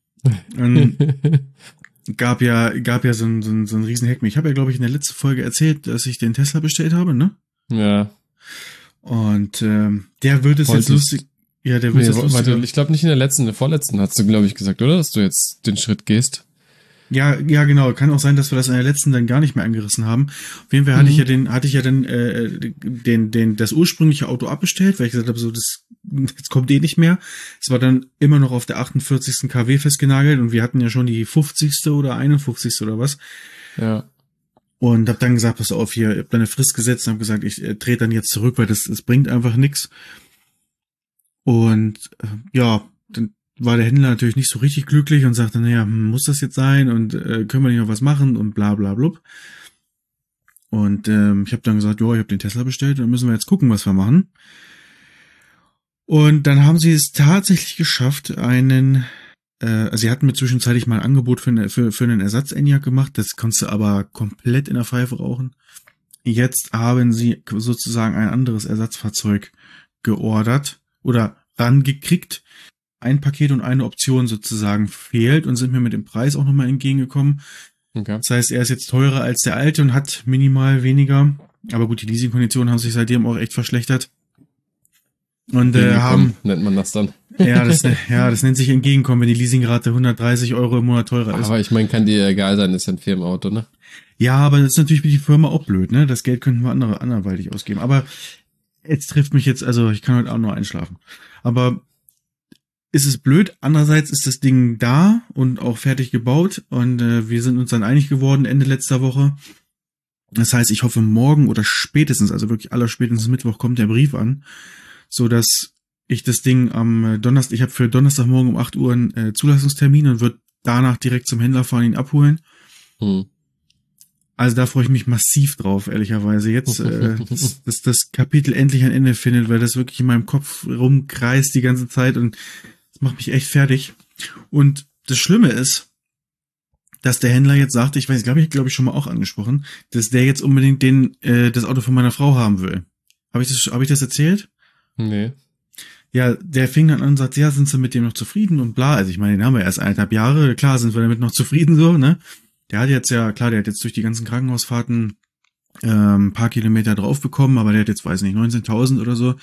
Gab ja so ein riesen Hack. Ich habe ja, glaube ich, in der letzten Folge erzählt, dass ich den Tesla bestellt habe, ne? Ja. Und der wird es jetzt lustig. Ja, der wird es lustig. Warte, ich glaube nicht in der vorletzten hast du, glaube ich, gesagt, oder? Dass du jetzt den Schritt gehst. Ja, genau. Kann auch sein, dass wir das in der letzten dann gar nicht mehr angerissen haben. Auf jeden Fall hatte ich ja dann das ursprüngliche Auto abbestellt, weil ich gesagt habe, so das kommt eh nicht mehr. Es war dann immer noch auf der 48. kW festgenagelt und wir hatten ja schon die 50. oder 51. oder was. Ja. Und habe dann gesagt, pass auf, hier, ich hab da eine Frist gesetzt und habe gesagt, ich drehe dann jetzt zurück, weil das bringt einfach nichts. Und ja, dann war der Händler natürlich nicht so richtig glücklich und sagte, naja, muss das jetzt sein und können wir nicht noch was machen und bla bla blub. Und ich habe dann gesagt, ich habe den Tesla bestellt, dann müssen wir jetzt gucken, was wir machen. Und dann haben sie es tatsächlich geschafft, sie hatten mir zwischenzeitlich mal ein Angebot für einen Ersatz-Enyaq gemacht, das konntest du aber komplett in der Pfeife rauchen. Jetzt haben sie sozusagen ein anderes Ersatzfahrzeug geordert oder rangekriegt. Ein Paket und eine Option sozusagen fehlt und sind mir mit dem Preis auch nochmal entgegengekommen. Okay. Das heißt, er ist jetzt teurer als der alte und hat minimal weniger. Aber gut, die Leasingkonditionen haben sich seitdem auch echt verschlechtert. Und nennt man das dann. Ja, das nennt sich entgegenkommen, wenn die Leasingrate 130 € im Monat teurer ist. Aber ich meine, kann dir egal sein, ist ja ein Firmenauto, ne? Ja, aber das ist natürlich für die Firma auch blöd, ne? Das Geld könnten wir anderweitig ausgeben. Aber es trifft mich jetzt, also ich kann heute auch noch einschlafen. Aber ist es blöd. Andererseits ist das Ding da und auch fertig gebaut und wir sind uns dann einig geworden Ende letzter Woche. Das heißt, ich hoffe morgen oder spätestens, also wirklich allerspätestens Mittwoch kommt der Brief an, so dass ich das Ding am Donnerstag, ich habe für Donnerstagmorgen um 8 Uhr einen Zulassungstermin und wird danach direkt zum Händler fahren, ihn abholen. Also da freue ich mich massiv drauf, ehrlicherweise. Jetzt, dass das Kapitel endlich ein Ende findet, weil das wirklich in meinem Kopf rumkreist die ganze Zeit und das macht mich echt fertig. Und das Schlimme ist, dass der Händler jetzt sagt, ich weiß, glaube ich schon mal auch angesprochen, dass der jetzt unbedingt das Auto von meiner Frau haben will. Habe ich das erzählt? Nee. Ja, der fing dann an und sagt, ja, sind Sie mit dem noch zufrieden und bla. Also ich meine, den haben wir erst 1,5 Jahre, klar sind wir damit noch zufrieden so, ne? Der hat jetzt durch die ganzen Krankenhausfahrten ein paar Kilometer drauf bekommen, aber der hat jetzt, weiß nicht, 19.000 oder so.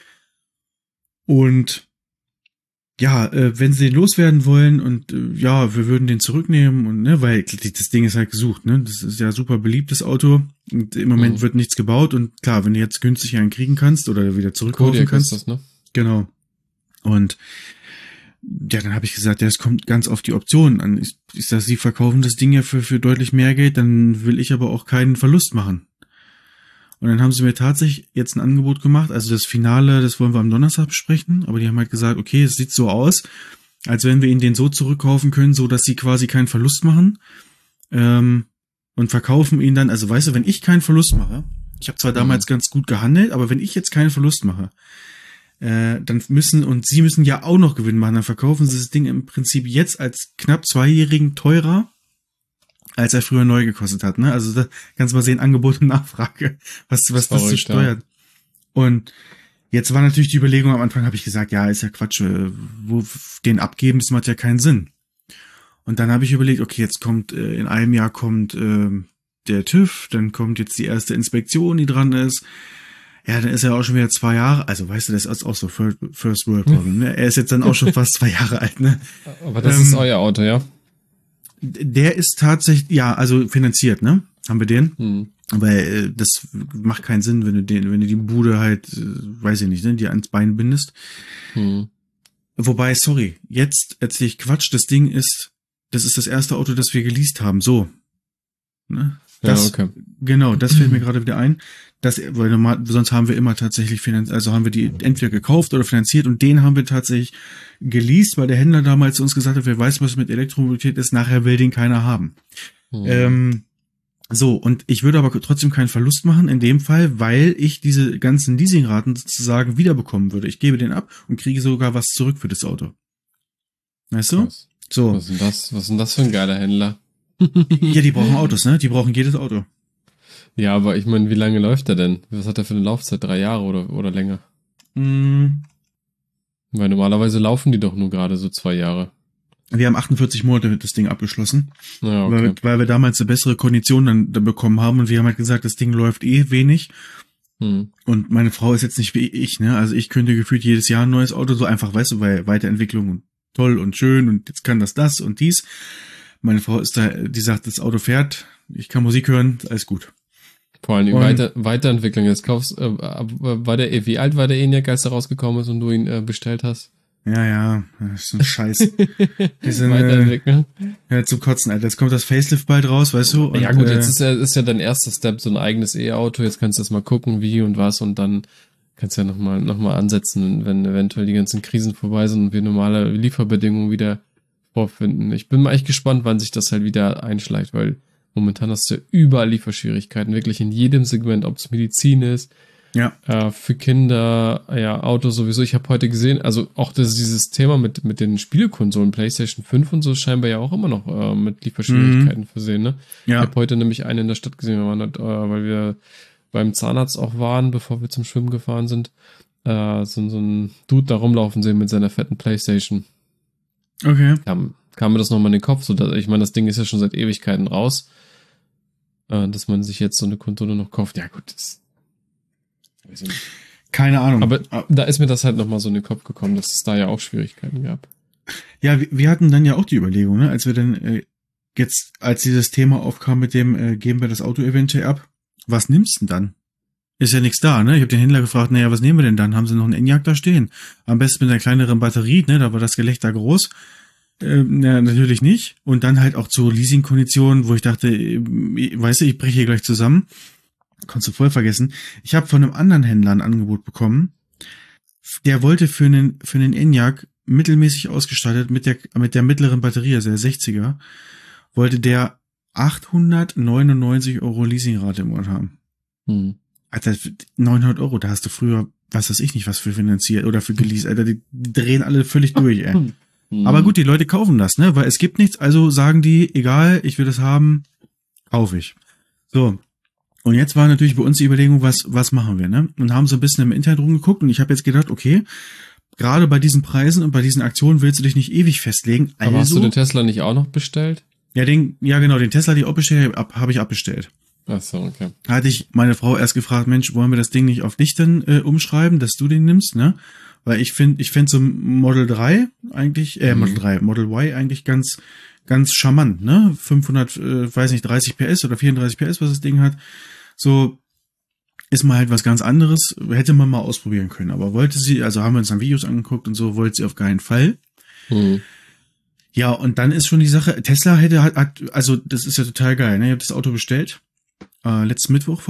Und ja, wenn sie den loswerden wollen und ja, wir würden den zurücknehmen und ne, weil das Ding ist halt gesucht, ne? Das ist ja super beliebtes Auto und im Moment wird nichts gebaut und klar, wenn du jetzt günstig einen kriegen kannst oder wieder zurückkaufen kannst. Das, ne? Genau. Und ja, dann habe ich gesagt, ja, es kommt ganz auf die Optionen an. Ist das, sie verkaufen das Ding ja für deutlich mehr Geld, dann will ich aber auch keinen Verlust machen. Und dann haben sie mir tatsächlich jetzt ein Angebot gemacht. Also das Finale, das wollen wir am Donnerstag besprechen. Aber die haben halt gesagt, okay, es sieht so aus, als wenn wir ihnen den so zurückkaufen können, so dass sie quasi keinen Verlust machen. Und verkaufen ihn dann, also weißt du, wenn ich keinen Verlust mache, ich habe zwar damals ganz gut gehandelt, aber wenn ich jetzt keinen Verlust mache, dann sie müssen ja auch noch Gewinn machen, dann verkaufen sie das Ding im Prinzip jetzt als knapp 2-Jährigen teurer, als er früher neu gekostet hat, ne? Also da kannst du mal sehen, Angebot und Nachfrage, was das so steuert. Ja. Und jetzt war natürlich die Überlegung, am Anfang habe ich gesagt, ja, ist ja Quatsch, den abgeben, das macht ja keinen Sinn. Und dann habe ich überlegt, okay, jetzt kommt, in einem Jahr kommt der TÜV, dann kommt jetzt die erste Inspektion, die dran ist. Ja, dann ist er auch schon wieder 2 Jahre, also weißt du, das ist auch so First World Problem, ne? Er ist jetzt dann auch schon fast 2 Jahre alt, ne? Aber das ist euer Auto, ja? Der ist tatsächlich, ja, also finanziert, ne? Haben wir den? Weil das macht keinen Sinn, wenn du die Bude halt, weiß ich nicht, ne, die ans Bein bindest. Wobei, sorry, jetzt erzähle ich Quatsch, das ist das erste Auto, das wir geleast haben, so. Ne? Okay. Genau, das fällt mir gerade wieder ein. Weil sonst haben wir immer tatsächlich haben wir die entweder gekauft oder finanziert und den haben wir tatsächlich geleast, weil der Händler damals zu uns gesagt hat, wer weiß, was mit Elektromobilität ist, nachher will den keiner haben. So, und ich würde aber trotzdem keinen Verlust machen in dem Fall, weil ich diese ganzen Leasingraten sozusagen wiederbekommen würde. Ich gebe den ab und kriege sogar was zurück für das Auto. Weißt du? Krass. So. Was ist denn das für ein geiler Händler? Ja, die brauchen Autos, ne? Die brauchen jedes Auto. Ja, aber ich meine, wie lange läuft der denn? Was hat der für eine Laufzeit? 3 Jahre oder länger? Weil normalerweise laufen die doch nur gerade so 2 Jahre. Wir haben 48 Monate das Ding abgeschlossen, Ja, okay. weil wir damals eine bessere Kondition dann bekommen haben und wir haben halt gesagt, das Ding läuft wenig. Und meine Frau ist jetzt nicht wie ich, ne? Also ich könnte gefühlt jedes Jahr ein neues Auto, so einfach, weißt du, weil Weiterentwicklung und toll und schön und jetzt kann das und dies. Meine Frau ist da, die sagt, das Auto fährt, ich kann Musik hören, alles gut. Vor allem Weiterentwicklung. Jetzt kaufst, wie alt war der ENIAC, als er rausgekommen ist und du ihn bestellt hast? Ja, das ist ein Scheiß. Weiterentwickeln. Ja, zum Kotzen, Alter. Jetzt kommt das Facelift bald raus, weißt du? Und, ja gut, jetzt ist ja dein erster Step so ein eigenes E-Auto. Jetzt kannst du erst mal gucken, wie und was und dann kannst du ja nochmal ansetzen, wenn eventuell die ganzen Krisen vorbei sind und wir normale Lieferbedingungen wieder vorfinden. Ich bin mal echt gespannt, wann sich das halt wieder einschleicht, weil momentan hast du ja überall Lieferschwierigkeiten, wirklich in jedem Segment, ob es Medizin ist, ja. Für Kinder, ja, Autos sowieso. Ich habe heute gesehen, also auch dieses Thema mit den Spielekonsolen, PlayStation 5 und so, scheinbar ja auch immer noch mit Lieferschwierigkeiten versehen, ne? Ja. Ich habe heute nämlich eine in der Stadt gesehen, wir waren dort, weil wir beim Zahnarzt auch waren, bevor wir zum Schwimmen gefahren sind, so ein Dude da rumlaufen sehen mit seiner fetten PlayStation. Okay. Kam mir das nochmal in den Kopf, so dass, ich meine, das Ding ist ja schon seit Ewigkeiten raus, dass man sich jetzt so eine Konsole noch kauft. Ja gut, das keine Ahnung. Aber da ist mir das halt nochmal so in den Kopf gekommen, dass es da ja auch Schwierigkeiten gab. Ja, wir hatten dann ja auch die Überlegung, ne, als wir dann jetzt, als dieses Thema aufkam mit dem, geben wir das Auto eventuell ab, was nimmst du denn dann? Ist ja nichts da, ne? Ich habe den Händler gefragt, naja, was nehmen wir denn dann? Haben sie noch einen ENIAC da stehen? Am besten mit einer kleineren Batterie, ne? Da war das Gelächter groß. Na, natürlich nicht. Und dann halt auch zu Leasing-Konditionen, wo ich dachte, weißt du, ich breche hier gleich zusammen. Konntest du voll vergessen. Ich habe von einem anderen Händler ein Angebot bekommen. Der wollte für einen ENIAC mittelmäßig ausgestattet mit der mittleren Batterie, also der 60er, wollte der 899 € Leasingrate im Monat haben. Alter, 900 €, da hast du früher, was weiß ich nicht, was für finanziert oder für geleast, Alter, die drehen alle völlig durch, ey. Aber gut, die Leute kaufen das, ne, weil es gibt nichts, also sagen die, egal, ich will das haben, kaufe ich. So. Und jetzt war natürlich bei uns die Überlegung, was machen wir, ne? Und haben so ein bisschen im Internet rumgeguckt und ich habe jetzt gedacht, okay, gerade bei diesen Preisen und bei diesen Aktionen willst du dich nicht ewig festlegen. Aber hast du den Tesla nicht auch noch bestellt? Ja, genau, den Tesla, die ich auch bestellt habe ich abbestellt. Ach so, okay. Da hatte ich meine Frau erst gefragt, Mensch, wollen wir das Ding nicht auf dich dann umschreiben, dass du den nimmst, ne? Weil ich finde so Model 3 eigentlich, Model Y eigentlich ganz charmant, ne? 30 PS oder 34 PS, was das Ding hat. So ist mal halt was ganz anderes. Hätte man mal ausprobieren können. Aber wollte sie, also haben wir uns dann Videos angeguckt und so, wollte sie auf keinen Fall. Ja, und dann ist schon die Sache, Tesla also das ist ja total geil, ne? Ich habe das Auto bestellt. Vorletzten Mittwoch.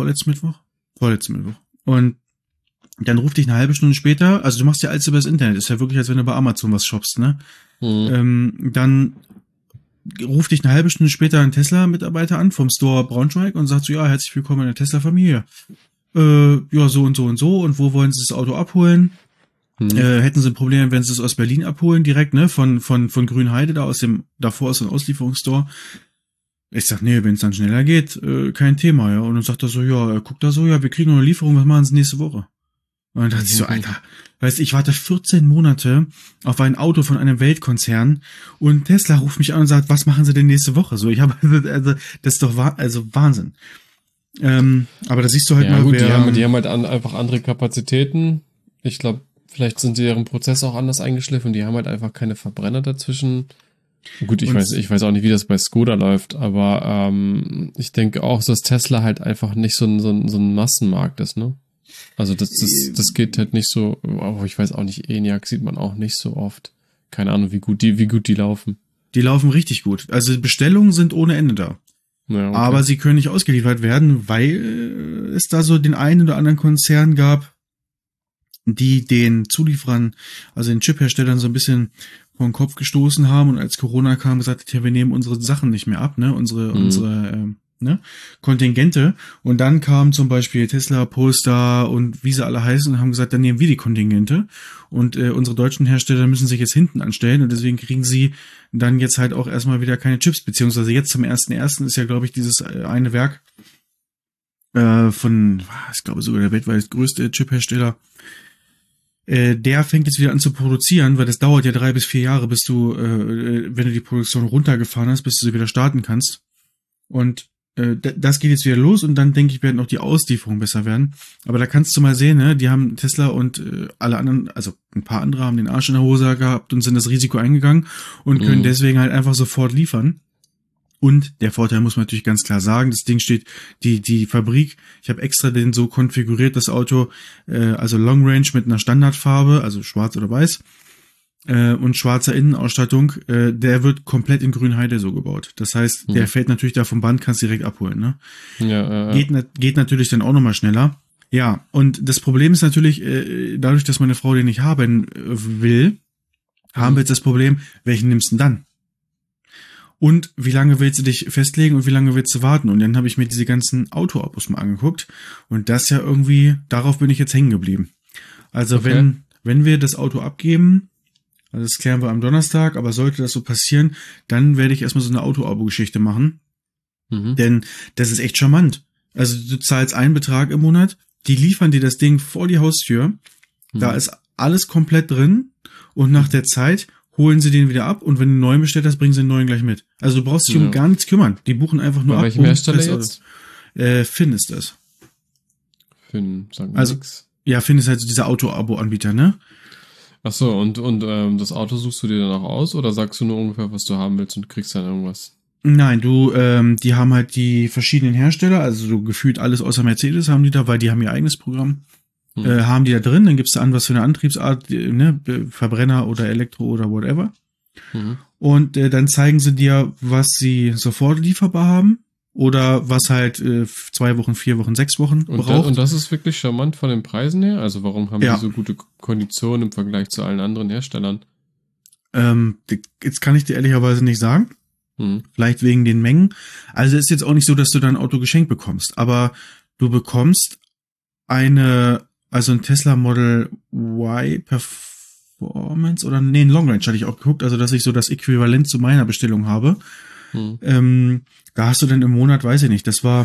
Und dann ruft dich eine halbe Stunde später, also du machst ja alles über das Internet, ist ja wirklich, als wenn du bei Amazon was shoppst, ne? Dann ruft dich eine halbe Stunde später ein Tesla-Mitarbeiter an vom Store Braunschweig und sagt so, ja, herzlich willkommen in der Tesla-Familie. Ja, so und so und so, und wo wollen Sie das Auto abholen? Hätten Sie ein Problem, wenn Sie es aus Berlin abholen, direkt, ne, von Grünheide, davor aus dem Auslieferungsstore. Ich sag, nee, wenn es dann schneller geht, kein Thema, ja. Und dann sagt er so, ja, guckt da so, ja, wir kriegen noch eine Lieferung, was machen Sie nächste Woche? Und dann dachte ich so, Alter, weißt du, ich warte 14 Monate auf ein Auto von einem Weltkonzern und Tesla ruft mich an und sagt, was machen Sie denn nächste Woche? So, also, das ist doch Wahnsinn. Aber da siehst du halt ja, mal, gut, die haben halt einfach andere Kapazitäten. Ich glaube, vielleicht sind deren Prozesse auch anders eingeschliffen. Die haben halt einfach keine Verbrenner dazwischen. Gut, ich weiß auch nicht, wie das bei Skoda läuft, aber ich denke auch, dass Tesla halt einfach nicht so ein Massenmarkt ist, ne? Also das geht halt nicht so, aber ich weiß auch nicht, ENIAC sieht man auch nicht so oft. Keine Ahnung, wie gut die laufen. Die laufen richtig gut. Also Bestellungen sind ohne Ende da. Ja, okay. Aber sie können nicht ausgeliefert werden, weil es da so den einen oder anderen Konzern gab, die den Zulieferern, also den Chipherstellern so ein bisschen vor den Kopf gestoßen haben und als Corona kam, gesagt hat, ja, wir nehmen unsere Sachen nicht mehr ab, ne, unsere ne, Kontingente. Und dann kamen zum Beispiel Tesla, Polestar und wie sie alle heißen und haben gesagt, dann nehmen wir die Kontingente. Und unsere deutschen Hersteller müssen sich jetzt hinten anstellen und deswegen kriegen sie dann jetzt halt auch erstmal wieder keine Chips, beziehungsweise jetzt zum 1.1. ist ja, glaube ich, dieses eine Werk von, ich glaube sogar der weltweit größte Chip-Hersteller, der fängt jetzt wieder an zu produzieren, weil das dauert ja 3 bis 4 Jahre, bis du, wenn du die Produktion runtergefahren hast, bis du sie wieder starten kannst. Und das geht jetzt wieder los und dann denke ich, werden auch die Auslieferungen besser werden. Aber da kannst du mal sehen, ne, die haben Tesla und alle anderen, also ein paar andere haben den Arsch in der Hose gehabt und sind das Risiko eingegangen und können deswegen halt einfach sofort liefern. Und der Vorteil muss man natürlich ganz klar sagen, das Ding steht, die Fabrik, ich habe extra den so konfiguriert, das Auto, also Long Range mit einer Standardfarbe, also schwarz oder weiß, und schwarzer Innenausstattung, der wird komplett in Grünheide so gebaut. Das heißt, der fällt natürlich da vom Band, kannst direkt abholen, ne? Ja, Geht natürlich dann auch nochmal schneller. Ja, und das Problem ist natürlich, dadurch, dass meine Frau den nicht haben will, haben wir jetzt das Problem, welchen nimmst du denn dann? Und wie lange willst du dich festlegen und wie lange willst du warten? Und dann habe ich mir diese ganzen Auto-Abos mal angeguckt und das ja irgendwie, darauf bin ich jetzt hängen geblieben. Also Okay. wenn wir das Auto abgeben, also das klären wir am Donnerstag, aber sollte das so passieren, dann werde ich erstmal so eine Auto-Abo-Geschichte machen, denn das ist echt charmant. Also du zahlst einen Betrag im Monat, die liefern dir das Ding vor die Haustür, da ist alles komplett drin und nach der Zeit holen sie den wieder ab und wenn du einen neuen bestellt hast, bringen sie den neuen gleich mit. Also du brauchst dich um gar nichts kümmern. Die buchen einfach nur Bei ab. welchem Hersteller jetzt? Finn ist das. Finn, sagen wir Also, nix. ja, Finn ist halt so dieser Auto-Abo-Anbieter, ne? Ach so, und das Auto suchst du dir dann auch aus oder sagst du nur ungefähr, was du haben willst und kriegst dann irgendwas? Nein, die haben halt die verschiedenen Hersteller, also so gefühlt alles außer Mercedes haben die da, weil die haben ihr eigenes Programm. Haben die da drin, dann gibst du an, was für eine Antriebsart, ne, Verbrenner oder Elektro oder whatever. Und dann zeigen sie dir, was sie sofort lieferbar haben oder was halt 2 Wochen, 4 Wochen, 6 Wochen braucht. Und das ist wirklich charmant von den Preisen her? Also warum haben Ja. die so gute Konditionen im Vergleich zu allen anderen Herstellern? Jetzt kann ich dir ehrlicherweise nicht sagen. Vielleicht wegen den Mengen. Also ist jetzt auch nicht so, dass du dein Auto geschenkt bekommst, aber du bekommst also ein Tesla Model Y Performance oder ein Long Range hatte ich auch geguckt, also dass ich so das Äquivalent zu meiner Bestellung habe. Da hast du dann im Monat, weiß ich nicht,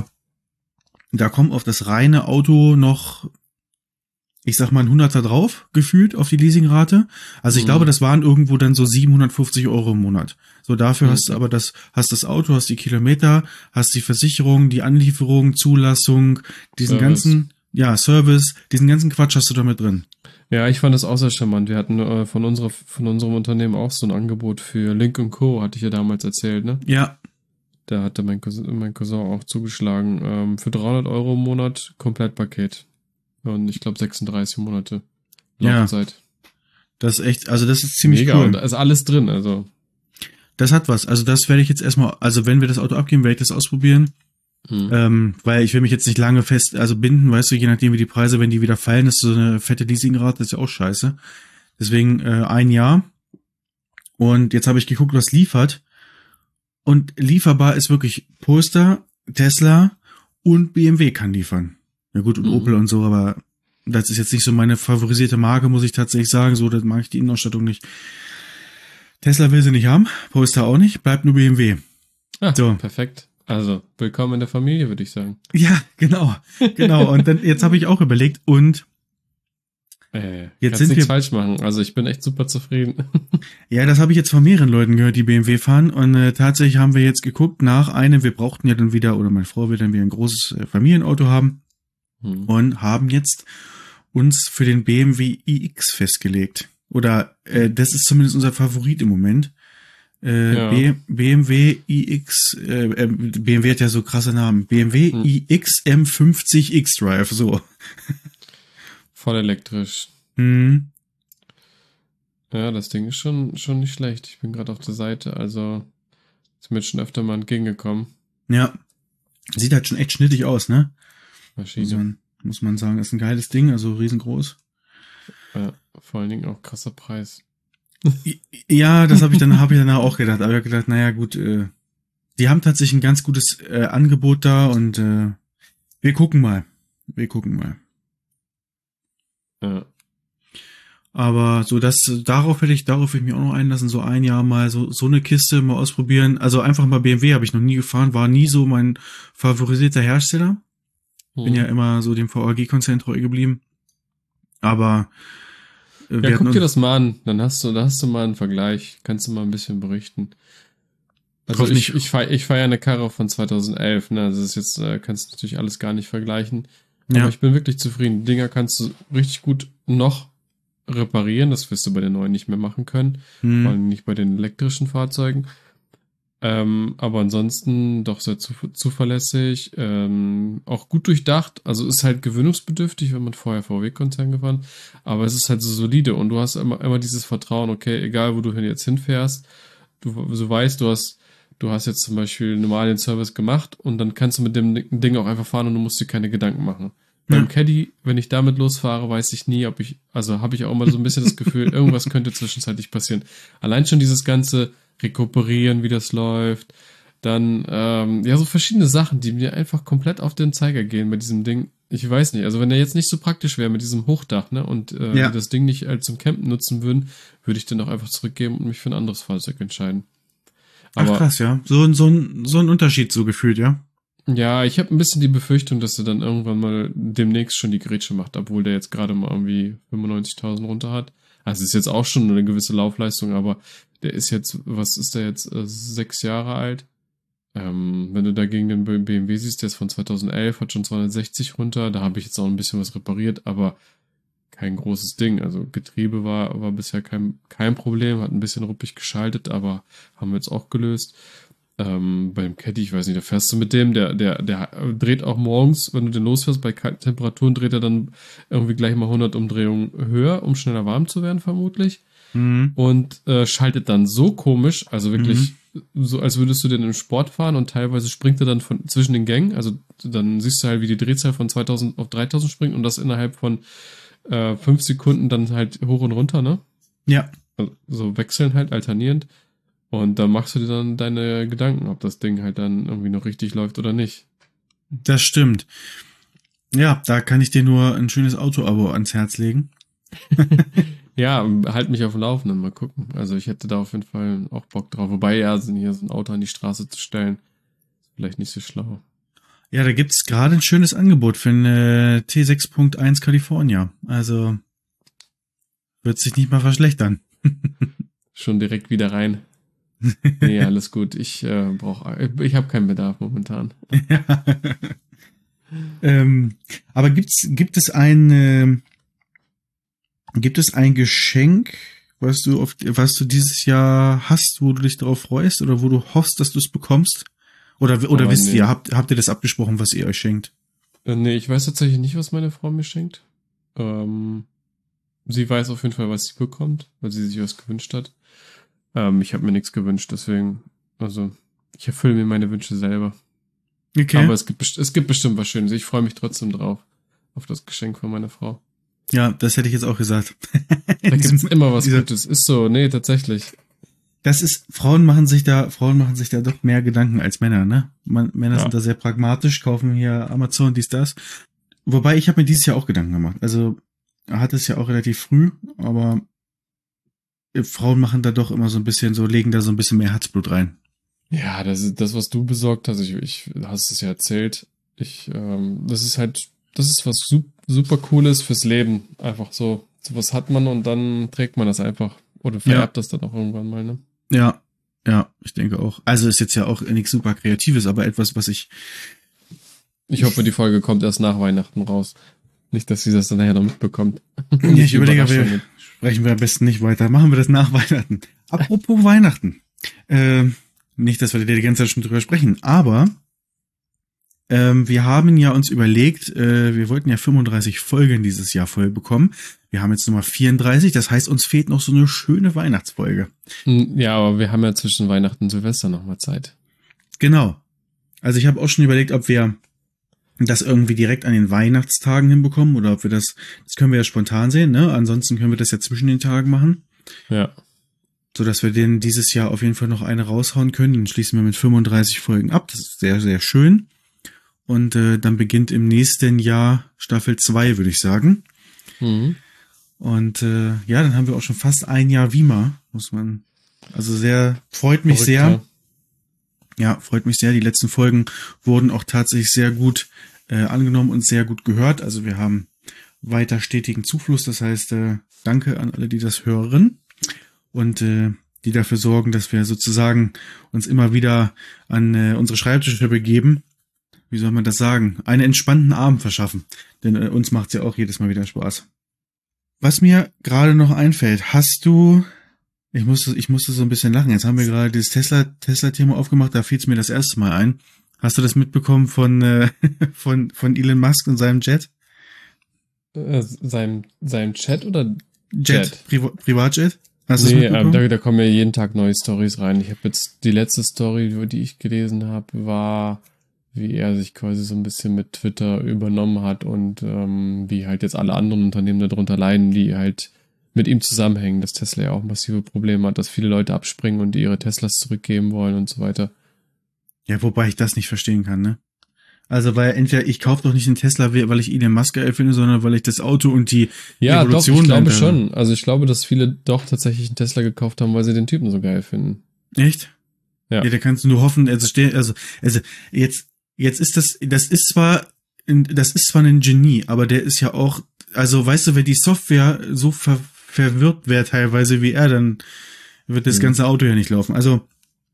da kommt auf das reine Auto noch, ich sag mal, ein Hunderter drauf, gefühlt, auf die Leasingrate. Also ich glaube, das waren irgendwo dann so 750 Euro im Monat. So, dafür hast du aber hast das Auto, hast die Kilometer, hast die Versicherung, die Anlieferung, Zulassung, diesen ganzen, Service, diesen ganzen Quatsch hast du damit drin. Ja, ich fand das auch sehr charmant. Wir hatten von unserem Unternehmen auch so ein Angebot für Lynk & Co., hatte ich ja damals erzählt, ne? Ja. Da hatte mein Cousin auch zugeschlagen. Für 300 Euro im Monat Komplettpaket. Und ich glaube 36 Monate Laufzeit. Ja. Das ist echt, also das ist ziemlich mega, cool. Und da ist alles drin, also. Das hat was. Also das werde ich jetzt erstmal, also wenn wir das Auto abgeben, werde ich das ausprobieren. Weil ich will mich jetzt nicht lange binden, weißt du, je nachdem wie die Preise, wenn die wieder fallen, ist so eine fette Leasingrate, das ist ja auch scheiße. Deswegen 1 Jahr. Und jetzt habe ich geguckt, was liefert. Und lieferbar ist wirklich Polestar, Tesla und BMW kann liefern. Ja gut, und Opel und so, aber das ist jetzt nicht so meine favorisierte Marke, muss ich tatsächlich sagen. So, das mag ich die Innenausstattung nicht. Tesla will sie nicht haben, Polestar auch nicht, bleibt nur BMW. So. Perfekt. Also, willkommen in der Familie, würde ich sagen. Ja, genau. Und dann, jetzt habe ich auch überlegt und jetzt sind nichts falsch machen. Also, ich bin echt super zufrieden. Ja, das habe ich jetzt von mehreren Leuten gehört, die BMW fahren. Und tatsächlich haben wir jetzt geguckt nach einem, wir brauchten ja dann wieder, oder meine Frau will dann wieder ein großes Familienauto haben. Und haben jetzt uns für den BMW iX festgelegt. Oder das ist zumindest unser Favorit im Moment. BMW iX, BMW hat ja so krasse Namen. BMW iX M50 X-Drive, so. Voll elektrisch. Ja, das Ding ist schon nicht schlecht. Ich bin gerade auf der Seite, also ist mir schon öfter mal entgegengekommen. Ja, sieht halt schon echt schnittig aus, ne? Maschine. Muss man sagen, ist ein geiles Ding, also riesengroß. Ja, vor allen Dingen auch krasser Preis. Ja, das habe ich danach auch gedacht. Aber ich habe gedacht, naja gut, die haben tatsächlich ein ganz gutes Angebot da und wir gucken mal. Ja. Aber so darauf will ich mich auch noch einlassen, so ein Jahr mal so eine Kiste mal ausprobieren. Also einfach mal BMW habe ich noch nie gefahren, war nie so mein favorisierter Hersteller. Bin ja immer so dem VAG-Konzern treu geblieben. Aber ja, guck dir das mal an, da hast du mal einen Vergleich, kannst du mal ein bisschen berichten. Also ich fahr ja eine Karre von 2011, ne, also das ist jetzt, kannst du natürlich alles gar nicht vergleichen. Aber ich bin wirklich zufrieden. Die Dinger kannst du richtig gut noch reparieren, das wirst du bei den neuen nicht mehr machen können, vor allem nicht bei den elektrischen Fahrzeugen. Aber ansonsten doch sehr zuverlässig, auch gut durchdacht, also ist halt gewöhnungsbedürftig, wenn man vorher VW-Konzern gefahren, aber es ist halt so solide und du hast immer dieses Vertrauen, okay, egal wo du jetzt hinfährst, du weißt, du hast jetzt zum Beispiel normal den Service gemacht und dann kannst du mit dem Ding auch einfach fahren und du musst dir keine Gedanken machen. Beim Caddy, wenn ich damit losfahre, weiß ich nie, habe ich auch immer so ein bisschen das Gefühl, irgendwas könnte zwischenzeitlich passieren. Allein schon dieses ganze Rekuperieren, wie das läuft, dann, so verschiedene Sachen, die mir einfach komplett auf den Zeiger gehen bei diesem Ding. Ich weiß nicht, also wenn der jetzt nicht so praktisch wäre mit diesem Hochdach, ne, und wir das Ding nicht zum Campen nutzen würden, würde ich den auch einfach zurückgeben und mich für ein anderes Fahrzeug entscheiden. Aber, ach krass, ja. So ein Unterschied so gefühlt, ja. Ja, ich habe ein bisschen die Befürchtung, dass er dann irgendwann mal demnächst schon die Grätsche macht, obwohl der jetzt gerade mal irgendwie 95.000 runter hat. Also ist jetzt auch schon eine gewisse Laufleistung, aber der ist jetzt, was ist der jetzt, 6 Jahre alt? Wenn du dagegen den BMW siehst, der ist von 2011, hat schon 260 runter, da habe ich jetzt auch ein bisschen was repariert, aber kein großes Ding. Also Getriebe war bisher kein Problem, hat ein bisschen ruppig geschaltet, aber haben wir jetzt auch gelöst. Beim Caddy, ich weiß nicht, da fährst du mit dem, der dreht auch morgens, wenn du den losfährst, bei kalten Temperaturen dreht er dann irgendwie gleich mal 100 Umdrehungen höher, um schneller warm zu werden, vermutlich. Und schaltet dann so komisch, also wirklich so, als würdest du den im Sport fahren und teilweise springt er dann zwischen den Gängen, also dann siehst du halt, wie die Drehzahl von 2000 auf 3000 springt und das innerhalb von 5 Sekunden dann halt hoch und runter, ne? Ja. Also, so wechseln halt, alternierend. Und da machst du dir dann deine Gedanken, ob das Ding halt dann irgendwie noch richtig läuft oder nicht. Das stimmt. Ja, da kann ich dir nur ein schönes Auto-Abo ans Herz legen. Ja, halt mich auf dem Laufenden, mal gucken. Also ich hätte da auf jeden Fall auch Bock drauf. Wobei, ja, hier so ein Auto an die Straße zu stellen, ist vielleicht nicht so schlau. Ja, da gibt's gerade ein schönes Angebot für eine T6.1 California. Also wird sich nicht mal verschlechtern. Schon direkt wieder rein. Nee, alles gut. Ich habe keinen Bedarf momentan. Ja. Aber gibt es ein Geschenk, was du dieses Jahr hast, wo du dich darauf freust oder wo du hoffst, dass du es bekommst? Oder wisst ihr, habt ihr das abgesprochen, was ihr euch schenkt? Nee, ich weiß tatsächlich nicht, was meine Frau mir schenkt. Sie weiß auf jeden Fall, was sie bekommt, weil sie sich was gewünscht hat. Ich habe mir nichts gewünscht, deswegen, also ich erfülle mir meine Wünsche selber. Okay. Aber es gibt bestimmt was Schönes. Ich freue mich trotzdem drauf, auf das Geschenk von meiner Frau. Ja, das hätte ich jetzt auch gesagt. Da gibt's immer was Gutes. Ist so, nee, tatsächlich. Das ist, Frauen machen sich da doch mehr Gedanken als Männer, ne? Männer sind da sehr pragmatisch, kaufen hier Amazon, dies, das. Wobei, ich habe mir dieses Jahr auch Gedanken gemacht. Also, er hat es ja auch relativ früh, aber Frauen machen da doch immer so ein bisschen so, legen da so ein bisschen mehr Herzblut rein. Ja, das ist das, was du besorgt hast. Ich hast es ja erzählt. Das ist was super Cooles fürs Leben. Einfach so. Sowas hat man und dann trägt man das einfach. Oder vererbt das dann auch irgendwann mal, ne? Ja, ich denke auch. Also ist jetzt ja auch nichts super Kreatives, aber etwas, was ich hoffe, die Folge kommt erst nach Weihnachten raus. Nicht, dass sie das dann nachher noch mitbekommt. Ja, ich überlege, sprechen wir am besten nicht weiter. Machen wir das nach Weihnachten. Apropos Weihnachten. Nicht, dass wir die ganze Zeit schon drüber sprechen, aber wir haben ja uns überlegt, wir wollten ja 35 Folgen dieses Jahr voll bekommen. Wir haben jetzt Nummer 34, das heißt, uns fehlt noch so eine schöne Weihnachtsfolge. Ja, aber wir haben ja zwischen Weihnachten und Silvester noch mal Zeit. Genau. Also ich habe auch schon überlegt, ob wir das irgendwie direkt an den Weihnachtstagen hinbekommen oder ob wir das können wir ja spontan sehen, ne? Ansonsten können wir das ja zwischen den Tagen machen. Ja. sodass wir den dieses Jahr auf jeden Fall noch eine raushauen können. Dann schließen wir mit 35 Folgen ab. Das ist sehr, sehr schön. Und dann beginnt im nächsten Jahr Staffel 2, würde ich sagen. Mhm. Und ja, dann haben wir auch schon fast ein Jahr Vima, also freut mich sehr. Ja, freut mich sehr. Die letzten Folgen wurden auch tatsächlich sehr gut angenommen und sehr gut gehört. Also wir haben weiter stetigen Zufluss. Das heißt, danke an alle, die das hören und die dafür sorgen, dass wir sozusagen uns immer wieder an unsere Schreibtische begeben. Wie soll man das sagen? Einen entspannten Abend verschaffen. Denn uns macht's ja auch jedes Mal wieder Spaß. Was mir gerade noch einfällt, ich musste so ein bisschen lachen. Jetzt haben wir gerade dieses Tesla-Thema aufgemacht, da fiel es mir das erste Mal ein. Hast du das mitbekommen von Elon Musk und seinem Jet? Seinem Chat oder Jet? Privatjet? Hast du das mitbekommen? Da kommen ja jeden Tag neue Stories rein. Ich habe jetzt die letzte Story, die ich gelesen habe, war, wie er sich quasi so ein bisschen mit Twitter übernommen hat und wie halt jetzt alle anderen Unternehmen darunter leiden, die halt mit ihm zusammenhängen, dass Tesla ja auch massive Probleme hat, dass viele Leute abspringen und ihre Teslas zurückgeben wollen und so weiter. Ja, wobei ich das nicht verstehen kann, ne? Also, weil entweder ich kaufe doch nicht einen Tesla, weil ich Elon Musk geil finde, sondern weil ich das Auto und die Evolution... Ja, doch, ich glaube schon. Also ich glaube, dass viele doch tatsächlich einen Tesla gekauft haben, weil sie den Typen so geil finden. Echt? Ja. Ja, da kannst du nur hoffen, also jetzt ist das ist zwar ein Genie, aber der ist ja auch, also weißt du, wenn die Software so verwirrt wäre teilweise wie er, dann wird das ganze Auto ja nicht laufen. Also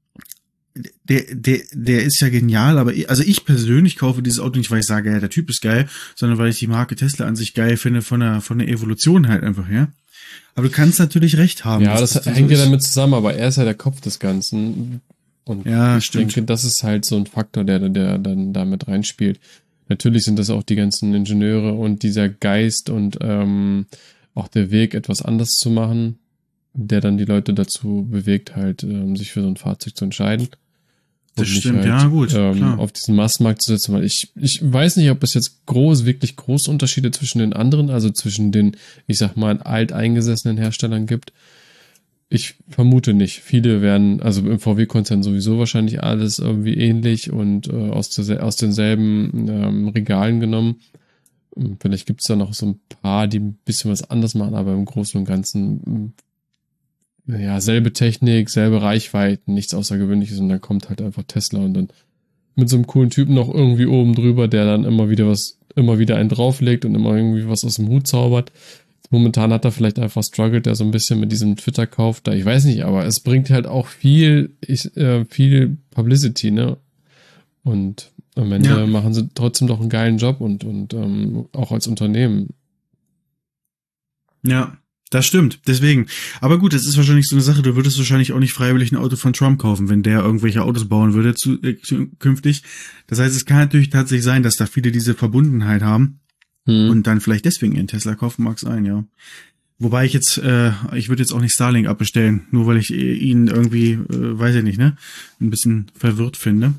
der ist ja genial, aber ich persönlich kaufe dieses Auto nicht, weil ich sage, ja, der Typ ist geil, sondern weil ich die Marke Tesla an sich geil finde von der Evolution halt einfach, ja. Aber du kannst natürlich recht haben. Ja, das hängt ja damit zusammen, aber er ist ja der Kopf des Ganzen. Und ja, ich denke, das ist halt so ein Faktor, der dann damit reinspielt. Natürlich sind das auch die ganzen Ingenieure und dieser Geist und auch der Weg, etwas anders zu machen, der dann die Leute dazu bewegt, halt sich für so ein Fahrzeug zu entscheiden. Das stimmt, halt, ja gut, klar. Auf diesen Massenmarkt zu setzen, weil ich weiß nicht, ob es jetzt wirklich große Unterschiede zwischen den anderen, also zwischen den, ich sag mal, alteingesessenen Herstellern gibt. Ich vermute nicht. Viele werden, also im VW-Konzern sowieso wahrscheinlich alles irgendwie ähnlich und aus denselben Regalen genommen. Vielleicht gibt es da noch so ein paar, die ein bisschen was anders machen, aber im Großen und Ganzen ja, selbe Technik, selbe Reichweiten, nichts Außergewöhnliches und dann kommt halt einfach Tesla und dann mit so einem coolen Typen noch irgendwie oben drüber, der dann immer wieder einen drauflegt und immer irgendwie was aus dem Hut zaubert. Momentan hat er vielleicht einfach struggled, der so ein bisschen mit diesem Twitter-Kauf da. Ich weiß nicht, aber es bringt halt auch viel Publicity, ne? Und am Ende machen sie trotzdem doch einen geilen Job und auch als Unternehmen. Ja, das stimmt. Deswegen. Aber gut, das ist wahrscheinlich so eine Sache. Du würdest wahrscheinlich auch nicht freiwillig ein Auto von Trump kaufen, wenn der irgendwelche Autos bauen würde künftig. Das heißt, es kann natürlich tatsächlich sein, dass da viele diese Verbundenheit haben. Und dann vielleicht deswegen ihren Tesla kaufen, mag sein, ja. Wobei ich würde jetzt auch nicht Starlink abbestellen, nur weil ich ihn irgendwie, weiß ich nicht, ne, ein bisschen verwirrt finde.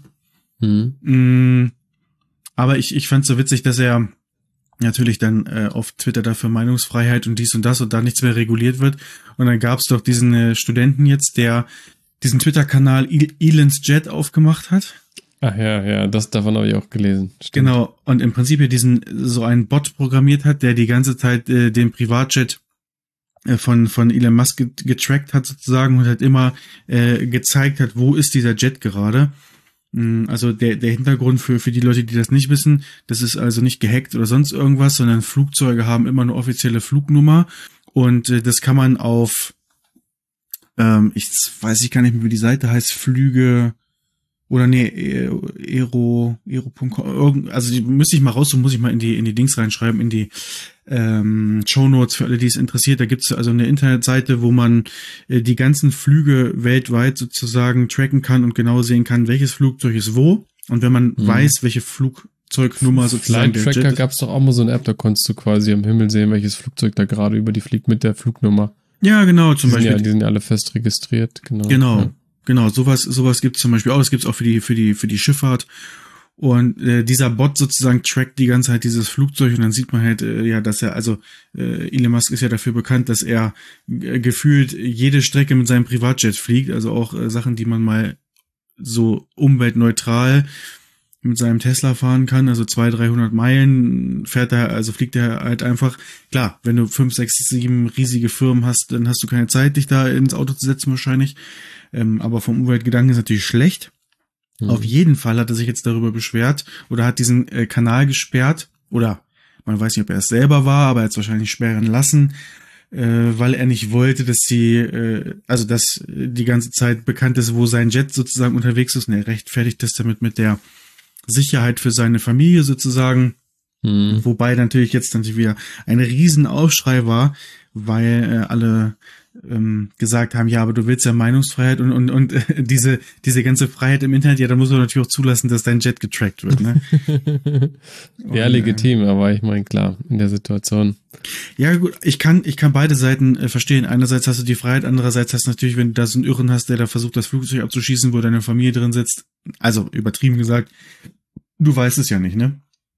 Aber ich fand's so witzig, dass er natürlich dann auf Twitter dafür Meinungsfreiheit und dies und das und da nichts mehr reguliert wird. Und dann gab's doch diesen Studenten jetzt, der diesen Twitter-Kanal Elon's Jet aufgemacht hat. Ach ja, davon habe ich auch gelesen. Stimmt. Genau, und im Prinzip hier so einen Bot programmiert hat, der die ganze Zeit den Privatjet von Elon Musk getrackt hat sozusagen und halt immer gezeigt hat, wo ist dieser Jet gerade. Also der Hintergrund für die Leute, die das nicht wissen, das ist also nicht gehackt oder sonst irgendwas, sondern Flugzeuge haben immer eine offizielle Flugnummer und das kann man auf, ich weiß gar nicht mehr, wie die Seite heißt, Flüge oder nee, Aero.com, also die müsste ich mal raus und muss ich mal in die Dings reinschreiben, in die Shownotes für alle, die es interessiert. Da gibt's also eine Internetseite, wo man die ganzen Flüge weltweit sozusagen tracken kann und genau sehen kann, welches Flugzeug ist wo. Und wenn man weiß, welche Flugzeugnummer sozusagen Flight Tracker gab's doch auch mal so eine App, da konntest du quasi am Himmel sehen, welches Flugzeug da gerade über die fliegt mit der Flugnummer. Ja, genau, zum Beispiel. Die sind ja alle fest registriert, genau. Genau, sowas gibt's zum Beispiel auch. Das gibt's auch für die Schifffahrt. Und dieser Bot sozusagen trackt die ganze Zeit dieses Flugzeug und dann sieht man halt, dass er, also Elon Musk ist ja dafür bekannt, dass er gefühlt jede Strecke mit seinem Privatjet fliegt, also auch Sachen, die man mal so umweltneutral mit seinem Tesla fahren kann, also 200, 300 Meilen fliegt er halt einfach. Klar, wenn du 5, 6, 7 riesige Firmen hast, dann hast du keine Zeit, dich da ins Auto zu setzen wahrscheinlich. Aber vom Umweltgedanken ist natürlich schlecht. Auf jeden Fall hat er sich jetzt darüber beschwert oder hat diesen Kanal gesperrt oder man weiß nicht, ob er es selber war, aber er hat es wahrscheinlich sperren lassen, weil er nicht wollte, dass dass die ganze Zeit bekannt ist, wo sein Jet sozusagen unterwegs ist und er rechtfertigt das damit mit der Sicherheit für seine Familie sozusagen. Wobei natürlich jetzt wieder ein Riesenaufschrei war, weil alle gesagt haben, ja, aber du willst ja Meinungsfreiheit und diese ganze Freiheit im Internet, ja, da muss man natürlich auch zulassen, dass dein Jet getrackt wird, ne? Ja, legitim, aber ich meine, klar, in der Situation. Ja, gut, ich kann beide Seiten verstehen. Einerseits hast du die Freiheit, andererseits hast du natürlich, wenn du da so einen Irren hast, der da versucht, das Flugzeug abzuschießen, wo deine Familie drin sitzt, also übertrieben gesagt, du weißt es ja nicht, ne?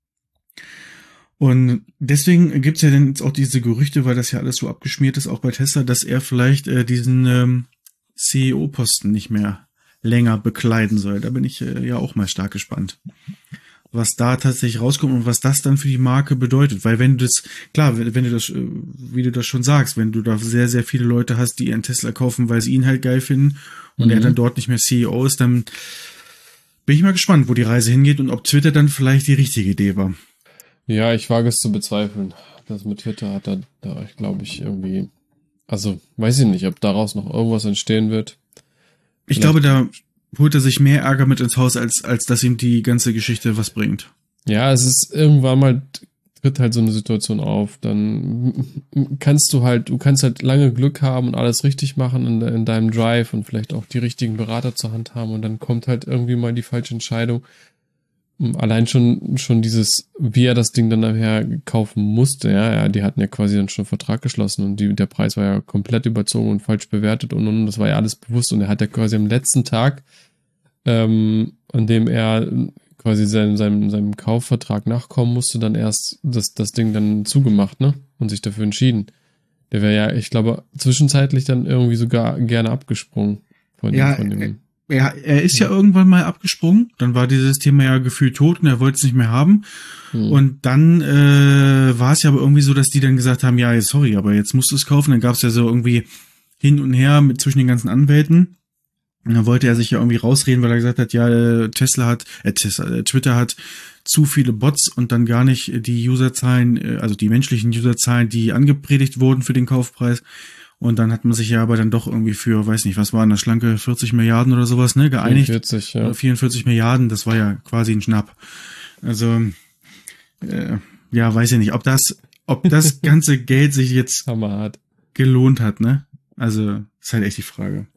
Und deswegen gibt's ja dann jetzt auch diese Gerüchte, weil das ja alles so abgeschmiert ist, auch bei Tesla, dass er vielleicht diesen CEO-Posten nicht mehr länger bekleiden soll. Da bin ich ja auch mal stark gespannt, was da tatsächlich rauskommt und was das dann für die Marke bedeutet. Weil wenn du das, klar, wenn du das, wie du das schon sagst, wenn du da sehr, sehr viele Leute hast, die ihren Tesla kaufen, weil sie ihn halt geil finden und er dann dort nicht mehr CEO ist, dann bin ich mal gespannt, wo die Reise hingeht und ob Twitter dann vielleicht die richtige Idee war. Ja, ich wage es zu bezweifeln. Das mit Twitter hat da ich glaube ich, irgendwie, also weiß ich nicht, ob daraus noch irgendwas entstehen wird. Ich glaube, da holt er sich mehr Ärger mit ins Haus, als dass ihm die ganze Geschichte was bringt. Ja, es ist irgendwann mal, tritt halt so eine Situation auf, dann kannst du halt lange Glück haben und alles richtig machen in deinem Drive und vielleicht auch die richtigen Berater zur Hand haben und dann kommt halt irgendwie mal die falsche Entscheidung. Allein schon dieses, wie er das Ding dann nachher kaufen musste, ja, die hatten ja quasi dann schon einen Vertrag geschlossen und der Preis war ja komplett überzogen und falsch bewertet und das war ja alles bewusst und er hat ja quasi am letzten Tag, an dem er quasi seinem Kaufvertrag nachkommen musste, dann erst das Ding dann zugemacht, ne, und sich dafür entschieden. Der wäre ja, ich glaube, zwischenzeitlich dann irgendwie sogar gerne abgesprungen von dem. Er ist ja irgendwann mal abgesprungen, dann war dieses Thema ja gefühlt tot und er wollte es nicht mehr haben. Und dann war es ja aber irgendwie so, dass die dann gesagt haben, ja, sorry, aber jetzt musst du es kaufen. Dann gab es ja so irgendwie hin und her zwischen den ganzen Anwälten. Und dann wollte er sich ja irgendwie rausreden, weil er gesagt hat, ja, Twitter hat zu viele Bots und dann gar nicht die Userzahlen, also die menschlichen Userzahlen, die angepredigt wurden für den Kaufpreis. Und dann hat man sich ja aber dann doch irgendwie für, weiß nicht, was waren das, schlanke 40 Milliarden oder sowas, ne, geeinigt. 44, ja. 44 Milliarden, das war ja quasi ein Schnapp. Also, ja, weiß ich nicht, ob das ganze Geld sich jetzt hammerhart gelohnt hat, ne? Also, ist halt echt die Frage.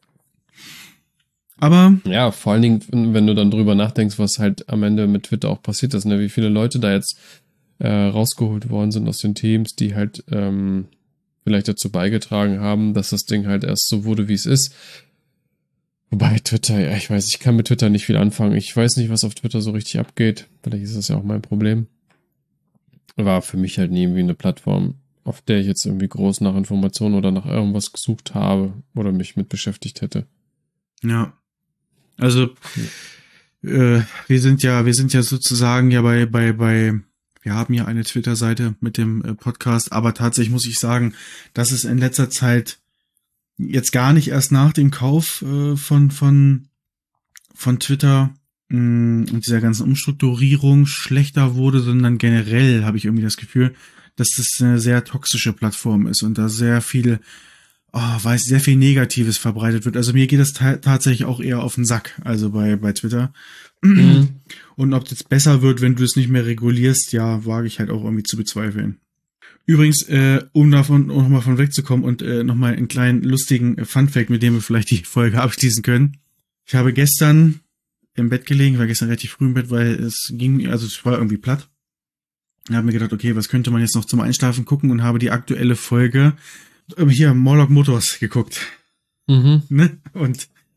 Aber. Ja, vor allen Dingen, wenn du dann drüber nachdenkst, was halt am Ende mit Twitter auch passiert ist, ne, wie viele Leute da jetzt rausgeholt worden sind aus den Teams, die halt, vielleicht dazu beigetragen haben, dass das Ding halt erst so wurde, wie es ist. Wobei Twitter, ja, ich kann mit Twitter nicht viel anfangen. Ich weiß nicht, was auf Twitter so richtig abgeht. Vielleicht ist das ja auch mein Problem. War für mich halt nie irgendwie eine Plattform, auf der ich jetzt irgendwie groß nach Informationen oder nach irgendwas gesucht habe oder mich mit beschäftigt hätte. Ja. Also, wir sind ja sozusagen ja wir haben ja eine Twitter-Seite mit dem Podcast, aber tatsächlich muss ich sagen, dass es in letzter Zeit jetzt gar nicht erst nach dem Kauf von Twitter und dieser ganzen Umstrukturierung schlechter wurde, sondern generell habe ich irgendwie das Gefühl, dass das eine sehr toxische Plattform ist und da sehr viel Negatives verbreitet wird. Also mir geht das tatsächlich auch eher auf den Sack, also bei Twitter. Und ob es jetzt besser wird, wenn du es nicht mehr regulierst, ja, wage ich halt auch irgendwie zu bezweifeln. Übrigens, um davon nochmal von wegzukommen und nochmal einen kleinen lustigen Funfact, mit dem wir vielleicht die Folge abschließen können. Ich habe gestern im Bett gelegen, war gestern relativ früh im Bett, weil es war irgendwie platt. Ich habe mir gedacht, okay, was könnte man jetzt noch zum Einschlafen gucken und habe die aktuelle Folge hier Morlock Motors geguckt. Ne? Und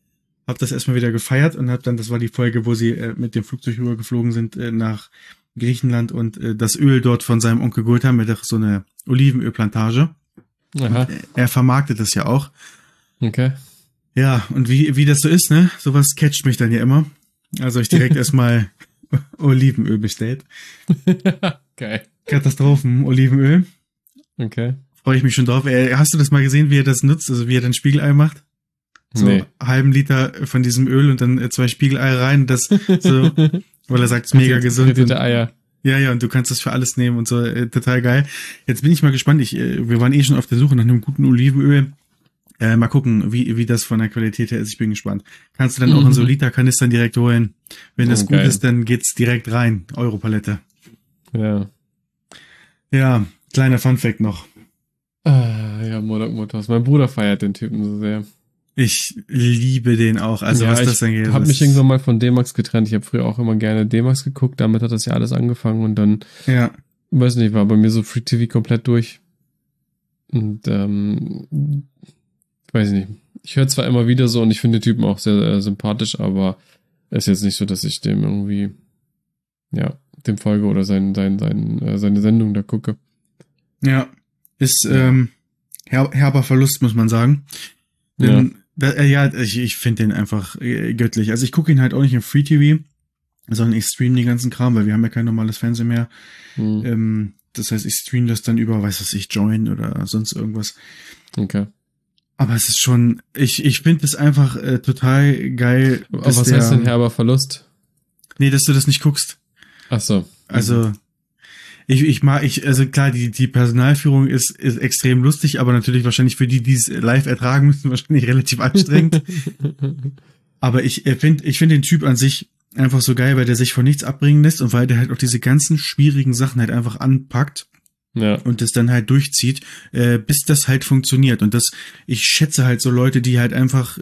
Hab das erstmal wieder gefeiert und hab dann, das war die Folge, wo sie mit dem Flugzeug rübergeflogen sind nach Griechenland und das Öl dort von seinem Onkel geholt haben, mit so eine Olivenölplantage. Aha. Er vermarktet das ja auch. Okay. Ja, und wie das so ist, ne? Sowas catcht mich dann ja immer. Also ich direkt erstmal Olivenöl bestellt. Geil. Katastrophen, Olivenöl. Okay. Freue ich mich schon drauf. Hast du das mal gesehen, wie er das nutzt? Also wie er dann Spiegelei macht? So Nee. halben Liter von diesem Öl und dann 2 Spiegelei rein. Das so, weil er sagt, es ist mega gesund. Frittierte Eier. Ja, und du kannst das für alles nehmen und so. Total geil. Jetzt bin ich mal gespannt. Wir waren schon auf der Suche nach einem guten Olivenöl. Mal gucken, wie das von der Qualität her ist. Ich bin gespannt. Kannst du dann auch in so Literkanistern direkt holen. Wenn das gut geil. ist, dann geht's direkt rein. Europalette. Ja. Ja, kleiner Funfact noch. Ja, Modok Motors. Mein Bruder feiert den Typen so sehr. Ich liebe den auch. Also ja, was das angeht. Ich habe mich irgendwann mal von D-Max getrennt. Ich habe früher auch immer gerne D-Max geguckt. Damit hat das ja alles angefangen. Und dann, weiß nicht, war bei mir so Free TV komplett durch. Und weiß nicht. Ich höre zwar immer wieder so und ich finde den Typen auch sehr sympathisch, aber es ist jetzt nicht so, dass ich dem irgendwie, ja, dem folge oder seine Sendung da gucke. Ja, ist herber Verlust, muss man sagen. Denn, ich finde den einfach göttlich. Also ich gucke ihn halt auch nicht im Free TV, sondern ich streame den ganzen Kram, weil wir haben ja kein normales Fernsehen mehr. Das heißt, ich streame das dann über, Join oder sonst irgendwas. Okay. Aber es ist schon, ich finde es einfach total geil. Aber was heißt denn herber Verlust? Nee, dass du das nicht guckst. Ach so. Also, also klar, die Personalführung ist extrem lustig, aber natürlich wahrscheinlich für die es live ertragen müssen, wahrscheinlich relativ anstrengend. Aber ich finde den Typ an sich einfach so geil, weil der sich von nichts abbringen lässt und weil der halt auch diese ganzen schwierigen Sachen halt einfach anpackt. Ja. Und das dann halt durchzieht, bis das halt funktioniert. Und ich schätze halt so Leute, die halt einfach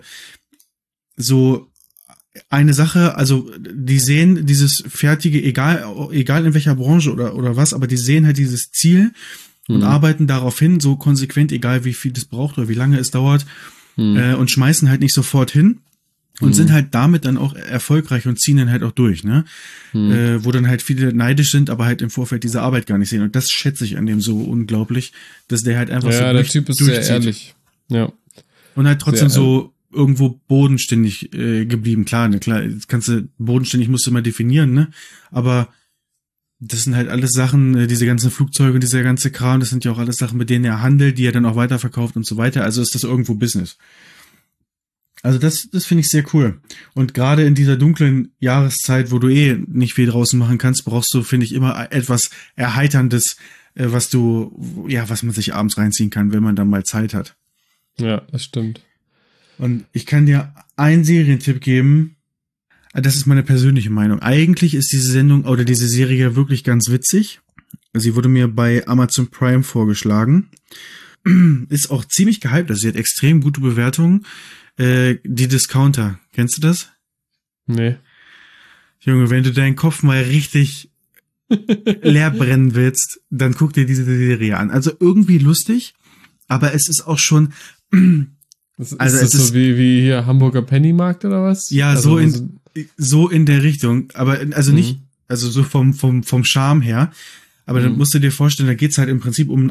so eine Sache, also die sehen dieses fertige, egal in welcher Branche oder was, aber die sehen halt dieses Ziel und arbeiten darauf hin, so konsequent, egal wie viel das braucht oder wie lange es dauert, und schmeißen halt nicht sofort hin. Und sind halt damit dann auch erfolgreich und ziehen dann halt auch durch, ne? Wo dann halt viele neidisch sind, aber halt im Vorfeld diese Arbeit gar nicht sehen. Und das schätze ich an dem so unglaublich, dass der halt einfach so der Typ ist sehr ehrlich. Ja. Und halt trotzdem so irgendwo bodenständig geblieben. Klar, bodenständig musst du mal definieren, ne? Aber das sind halt alles Sachen, diese ganzen Flugzeuge und dieser ganze Kram, das sind ja auch alles Sachen, mit denen er handelt, die er dann auch weiterverkauft und so weiter. Also ist das irgendwo Business. Also das finde ich sehr cool. Und gerade in dieser dunklen Jahreszeit, wo du nicht viel draußen machen kannst, brauchst du, finde ich, immer etwas Erheiterndes, was man sich abends reinziehen kann, wenn man dann mal Zeit hat. Ja, das stimmt. Und ich kann dir einen Serientipp geben. Das ist meine persönliche Meinung. Eigentlich ist diese Sendung oder diese Serie wirklich ganz witzig. Sie wurde mir bei Amazon Prime vorgeschlagen. Ist auch ziemlich gehypt. Also sie hat extrem gute Bewertungen. Die Discounter. Kennst du das? Nee. Junge, wenn du deinen Kopf mal richtig leer brennen willst, dann guck dir diese Serie an. Also irgendwie lustig, aber es ist auch schon... Ist das so wie hier Hamburger Pennymarkt oder was? Ja, also so in der Richtung. Aber also nicht, also so vom Charme her. Aber dann musst du dir vorstellen, da geht's halt im Prinzip um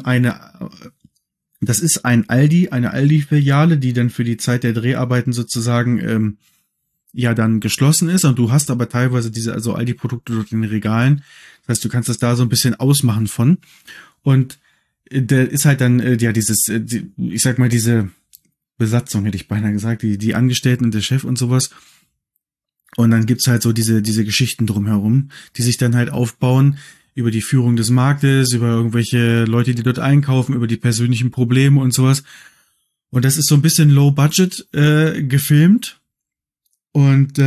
das ist eine Aldi-Filiale, die dann für die Zeit der Dreharbeiten sozusagen dann geschlossen ist. Und du hast aber teilweise diese Aldi-Produkte dort in den Regalen. Das heißt, du kannst das da so ein bisschen ausmachen von. Und da ist halt dann ich sag mal, diese Besatzung, hätte ich beinahe gesagt, die Angestellten und der Chef und sowas. Und dann gibt's halt so diese Geschichten drumherum, die sich dann halt aufbauen über die Führung des Marktes, über irgendwelche Leute, die dort einkaufen, über die persönlichen Probleme und sowas. Und das ist so ein bisschen low budget gefilmt. Und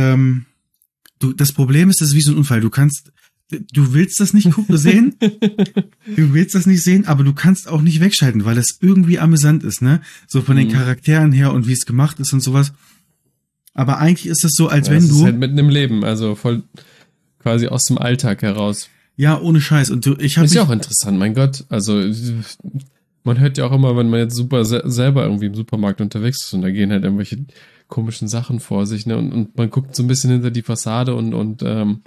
das Problem ist, das ist wie so ein Unfall. Du willst das nicht sehen. Du willst das nicht sehen, aber du kannst auch nicht wegschalten, weil das irgendwie amüsant ist, ne? So von den Charakteren her und wie es gemacht ist und sowas. Aber eigentlich ist es so, als wenn du... Das ist halt mitten im Leben, also voll quasi aus dem Alltag heraus. Ja, ohne Scheiß. Und ist ja auch interessant, mein Gott. Also man hört ja auch immer, wenn man jetzt selber irgendwie im Supermarkt unterwegs ist und da gehen halt irgendwelche komischen Sachen vor sich, ne? Und man guckt so ein bisschen hinter die Fassade und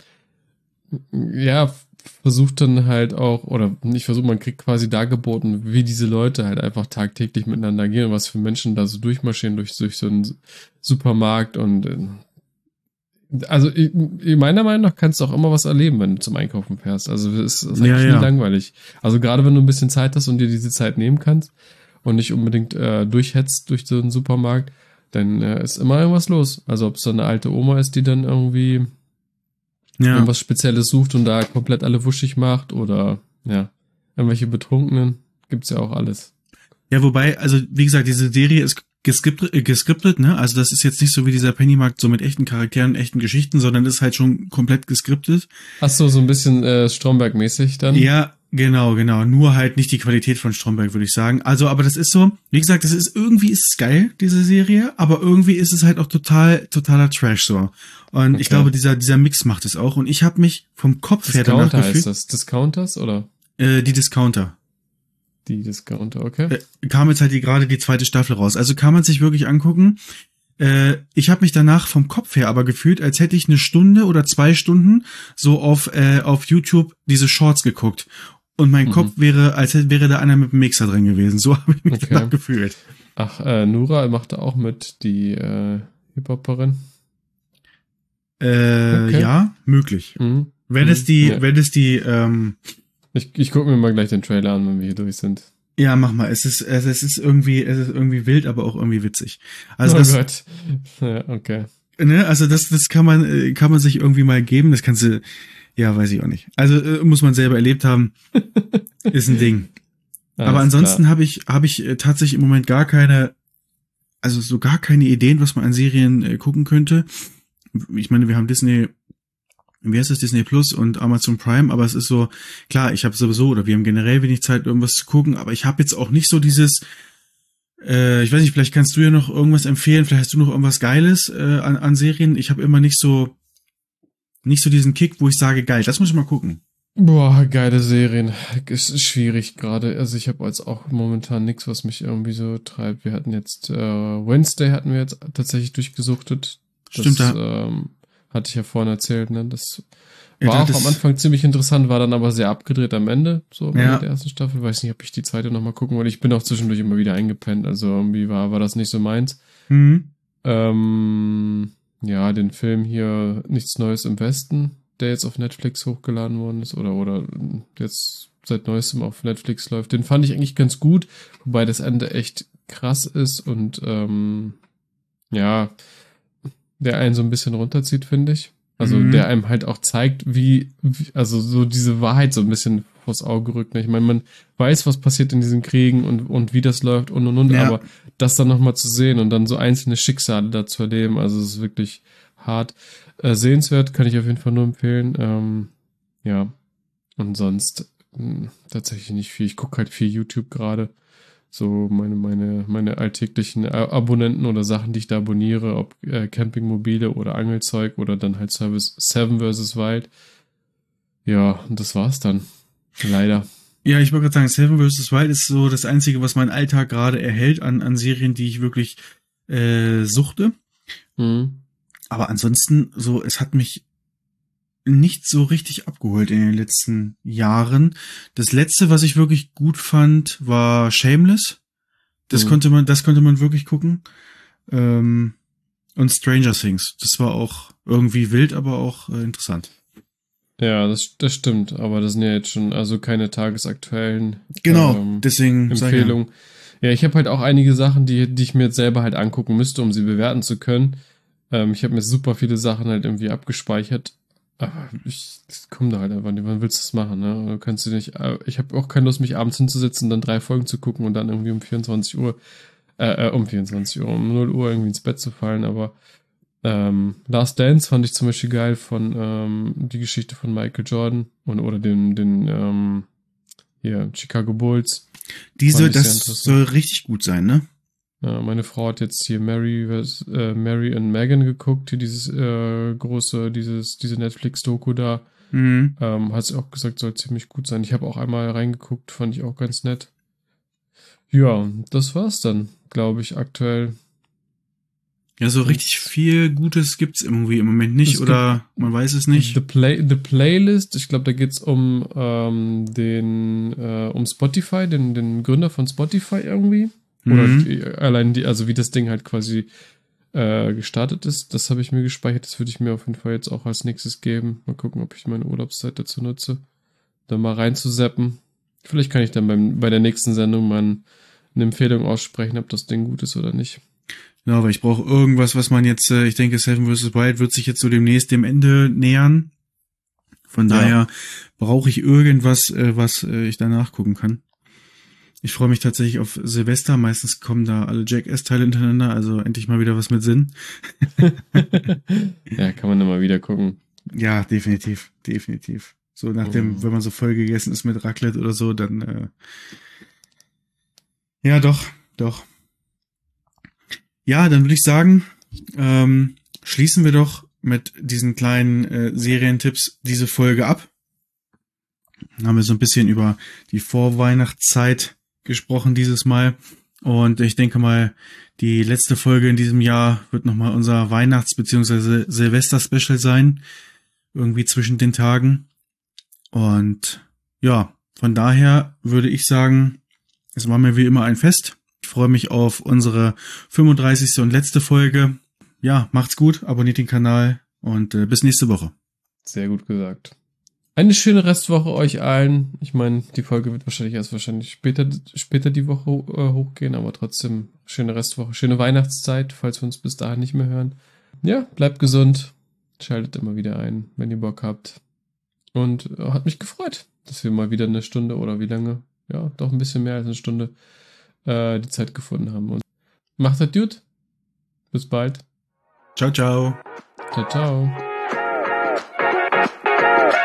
ja, versucht dann halt auch, oder nicht versucht, man kriegt quasi dargeboten, wie diese Leute halt einfach tagtäglich miteinander agieren, was für Menschen da so durchmarschieren durch so einen Supermarkt und also meiner Meinung nach kannst du auch immer was erleben, wenn du zum Einkaufen fährst. Also es ist eigentlich nie langweilig. Also gerade wenn du ein bisschen Zeit hast und dir diese Zeit nehmen kannst und nicht unbedingt durchhetzt durch so einen Supermarkt, dann ist immer irgendwas los. Also ob es so eine alte Oma ist, die dann irgendwie irgendwas Spezielles sucht und da komplett alle wuschig macht oder ja, irgendwelche Betrunkenen, gibt's ja auch alles. Ja, wobei, also wie gesagt, diese Serie ist geskriptet, ne? Also das ist jetzt nicht so wie dieser Pennymarkt so mit echten Charakteren, echten Geschichten, sondern ist halt schon komplett geskriptet. Ach so, so ein bisschen Stromberg-mäßig dann? Ja, genau. Nur halt nicht die Qualität von Stromberg, würde ich sagen. Also, aber das ist so, wie gesagt, das ist irgendwie ist es geil, diese Serie, aber irgendwie ist es halt auch totaler Trash so. Und ich glaube, dieser Mix macht es auch. Und ich habe mich vom Kopf her danach gefühlt. Heißt das Discounters oder? Die Discounter. Die Discounter, okay. Kam jetzt halt gerade die zweite Staffel raus. Also kann man sich wirklich angucken. Ich habe mich danach vom Kopf her aber gefühlt, als hätte ich 1 Stunde oder 2 Stunden so auf YouTube diese Shorts geguckt. Und mein Kopf wäre, als wäre da einer mit dem Mixer drin gewesen. So habe ich mich danach gefühlt. Ach, Nura machte auch mit, die Hip-Hopperin. Ja, möglich. Wenn es die Ich gucke mir mal gleich den Trailer an, wenn wir hier durch sind. Ja, mach mal. Es ist irgendwie wild, aber auch irgendwie witzig. Also Gott. Ja, okay. Ne, also das kann man sich irgendwie mal geben. Das kannst du, ja, weiß ich auch nicht. Also muss man selber erlebt haben. Ist ein Ding. Aber ansonsten habe ich tatsächlich im Moment gar keine Ideen, was man an Serien gucken könnte. Ich meine, wir haben Disney Plus und Amazon Prime, aber es ist so, klar, ich habe sowieso, oder wir haben generell wenig Zeit, irgendwas zu gucken, aber ich habe jetzt auch nicht so dieses, ich weiß nicht, vielleicht kannst du ja noch irgendwas empfehlen, vielleicht hast du noch irgendwas Geiles an Serien. Ich habe immer nicht so diesen Kick, wo ich sage, geil, das muss ich mal gucken. Boah, geile Serien. Ist schwierig gerade. Also ich habe jetzt auch momentan nichts, was mich irgendwie so treibt. Wir hatten jetzt Wednesday hatten wir jetzt tatsächlich durchgesuchtet. Stimmt, hatte ich ja vorhin erzählt, ne? Das war auch am Anfang ziemlich interessant, war dann aber sehr abgedreht am Ende, so bei der ersten Staffel. Weiß nicht, ob ich die zweite nochmal gucken wollte. Ich bin auch zwischendurch immer wieder eingepennt, also irgendwie war das nicht so meins. Ja, den Film hier Nichts Neues im Westen, der jetzt auf Netflix hochgeladen worden ist oder jetzt seit neuestem auf Netflix läuft, den fand ich eigentlich ganz gut, wobei das Ende echt krass ist und ja, der einen so ein bisschen runterzieht, finde ich. Also der einem halt auch zeigt, also so diese Wahrheit so ein bisschen vors Auge rückt. Ne? Ich meine, man weiß, was passiert in diesen Kriegen und wie das läuft und, ja. Aber das dann nochmal zu sehen und dann so einzelne Schicksale da zu erleben, also es ist wirklich hart. Sehenswert, kann ich auf jeden Fall nur empfehlen. Ja, und sonst tatsächlich nicht viel. Ich gucke halt viel YouTube gerade. So meine alltäglichen Abonnenten oder Sachen, die ich da abonniere, ob Campingmobile oder Angelzeug oder dann halt Service 7 vs. Wild. Ja, und das war's dann. Leider. Ja, ich wollte gerade sagen, 7 vs. Wild ist so das Einzige, was mein Alltag gerade erhält an Serien, die ich wirklich suchte. Aber ansonsten, so, es hat mich nicht so richtig abgeholt in den letzten Jahren. Das letzte, was ich wirklich gut fand, war Shameless. Das konnte man wirklich gucken. Und Stranger Things. Das war auch irgendwie wild, aber auch interessant. Ja, das stimmt. Aber das sind ja jetzt schon also keine tagesaktuellen deswegen Empfehlungen. Ja, ich habe halt auch einige Sachen, die ich mir jetzt selber halt angucken müsste, um sie bewerten zu können. Ich habe mir super viele Sachen halt irgendwie abgespeichert. Aber ich komme da halt einfach nicht. Wann willst du das machen, ne? Du kannst du nicht. Ich habe auch keine Lust, mich abends hinzusetzen, dann 3 Folgen zu gucken und dann irgendwie um 0 Uhr irgendwie ins Bett zu fallen. Aber Last Dance fand ich zum Beispiel geil von die Geschichte von Michael Jordan oder den Chicago Bulls. Das soll richtig gut sein, ne? Meine Frau hat jetzt hier Mary and Meghan geguckt, hier diese Netflix-Doku da. Hat sie auch gesagt, soll ziemlich gut sein. Ich habe auch einmal reingeguckt, fand ich auch ganz nett. Ja, das war's dann, glaube ich, aktuell. Ja, so richtig viel Gutes gibt's irgendwie im Moment nicht, oder man weiß es nicht. The Playlist, ich glaube, da geht's um um Spotify, den Gründer von Spotify irgendwie. Oder allein also wie das Ding halt quasi gestartet ist, das habe ich mir gespeichert. Das würde ich mir auf jeden Fall jetzt auch als nächstes geben. Mal gucken, ob ich meine Urlaubszeit dazu nutze, da mal reinzuzappen. Vielleicht kann ich dann bei der nächsten Sendung mal eine Empfehlung aussprechen, ob das Ding gut ist oder nicht. Ja, aber ich brauche irgendwas, was man jetzt, ich denke, Seven vs. Wild wird sich jetzt so demnächst dem Ende nähern. Von daher brauche ich irgendwas, was ich danach gucken kann. Ich freue mich tatsächlich auf Silvester. Meistens kommen da alle Jackass-Teile hintereinander, also endlich mal wieder was mit Sinn. Ja, kann man dann mal wieder gucken. Ja, definitiv. So nachdem, wenn man so voll gegessen ist mit Raclette oder so, dann ja, doch. Ja, dann würde ich sagen, schließen wir doch mit diesen kleinen Serientipps diese Folge ab. Dann haben wir so ein bisschen über die Vorweihnachtszeit gesprochen dieses Mal. Und ich denke mal, die letzte Folge in diesem Jahr wird nochmal unser Weihnachts- bzw. Silvester-Special sein. Irgendwie zwischen den Tagen. Und ja, von daher würde ich sagen, es war mir wie immer ein Fest. Ich freue mich auf unsere 35. und letzte Folge. Ja, macht's gut, abonniert den Kanal und bis nächste Woche. Sehr gut gesagt. Eine schöne Restwoche euch allen. Ich meine, die Folge wird wahrscheinlich später die Woche hochgehen, aber trotzdem schöne Restwoche, schöne Weihnachtszeit, falls wir uns bis dahin nicht mehr hören. Ja, bleibt gesund. Schaltet immer wieder ein, wenn ihr Bock habt. Und hat mich gefreut, dass wir mal wieder eine Stunde oder wie lange? Ja, doch ein bisschen mehr als eine Stunde die Zeit gefunden haben. Und macht das gut. Bis bald. Ciao, ciao. Ciao, ciao.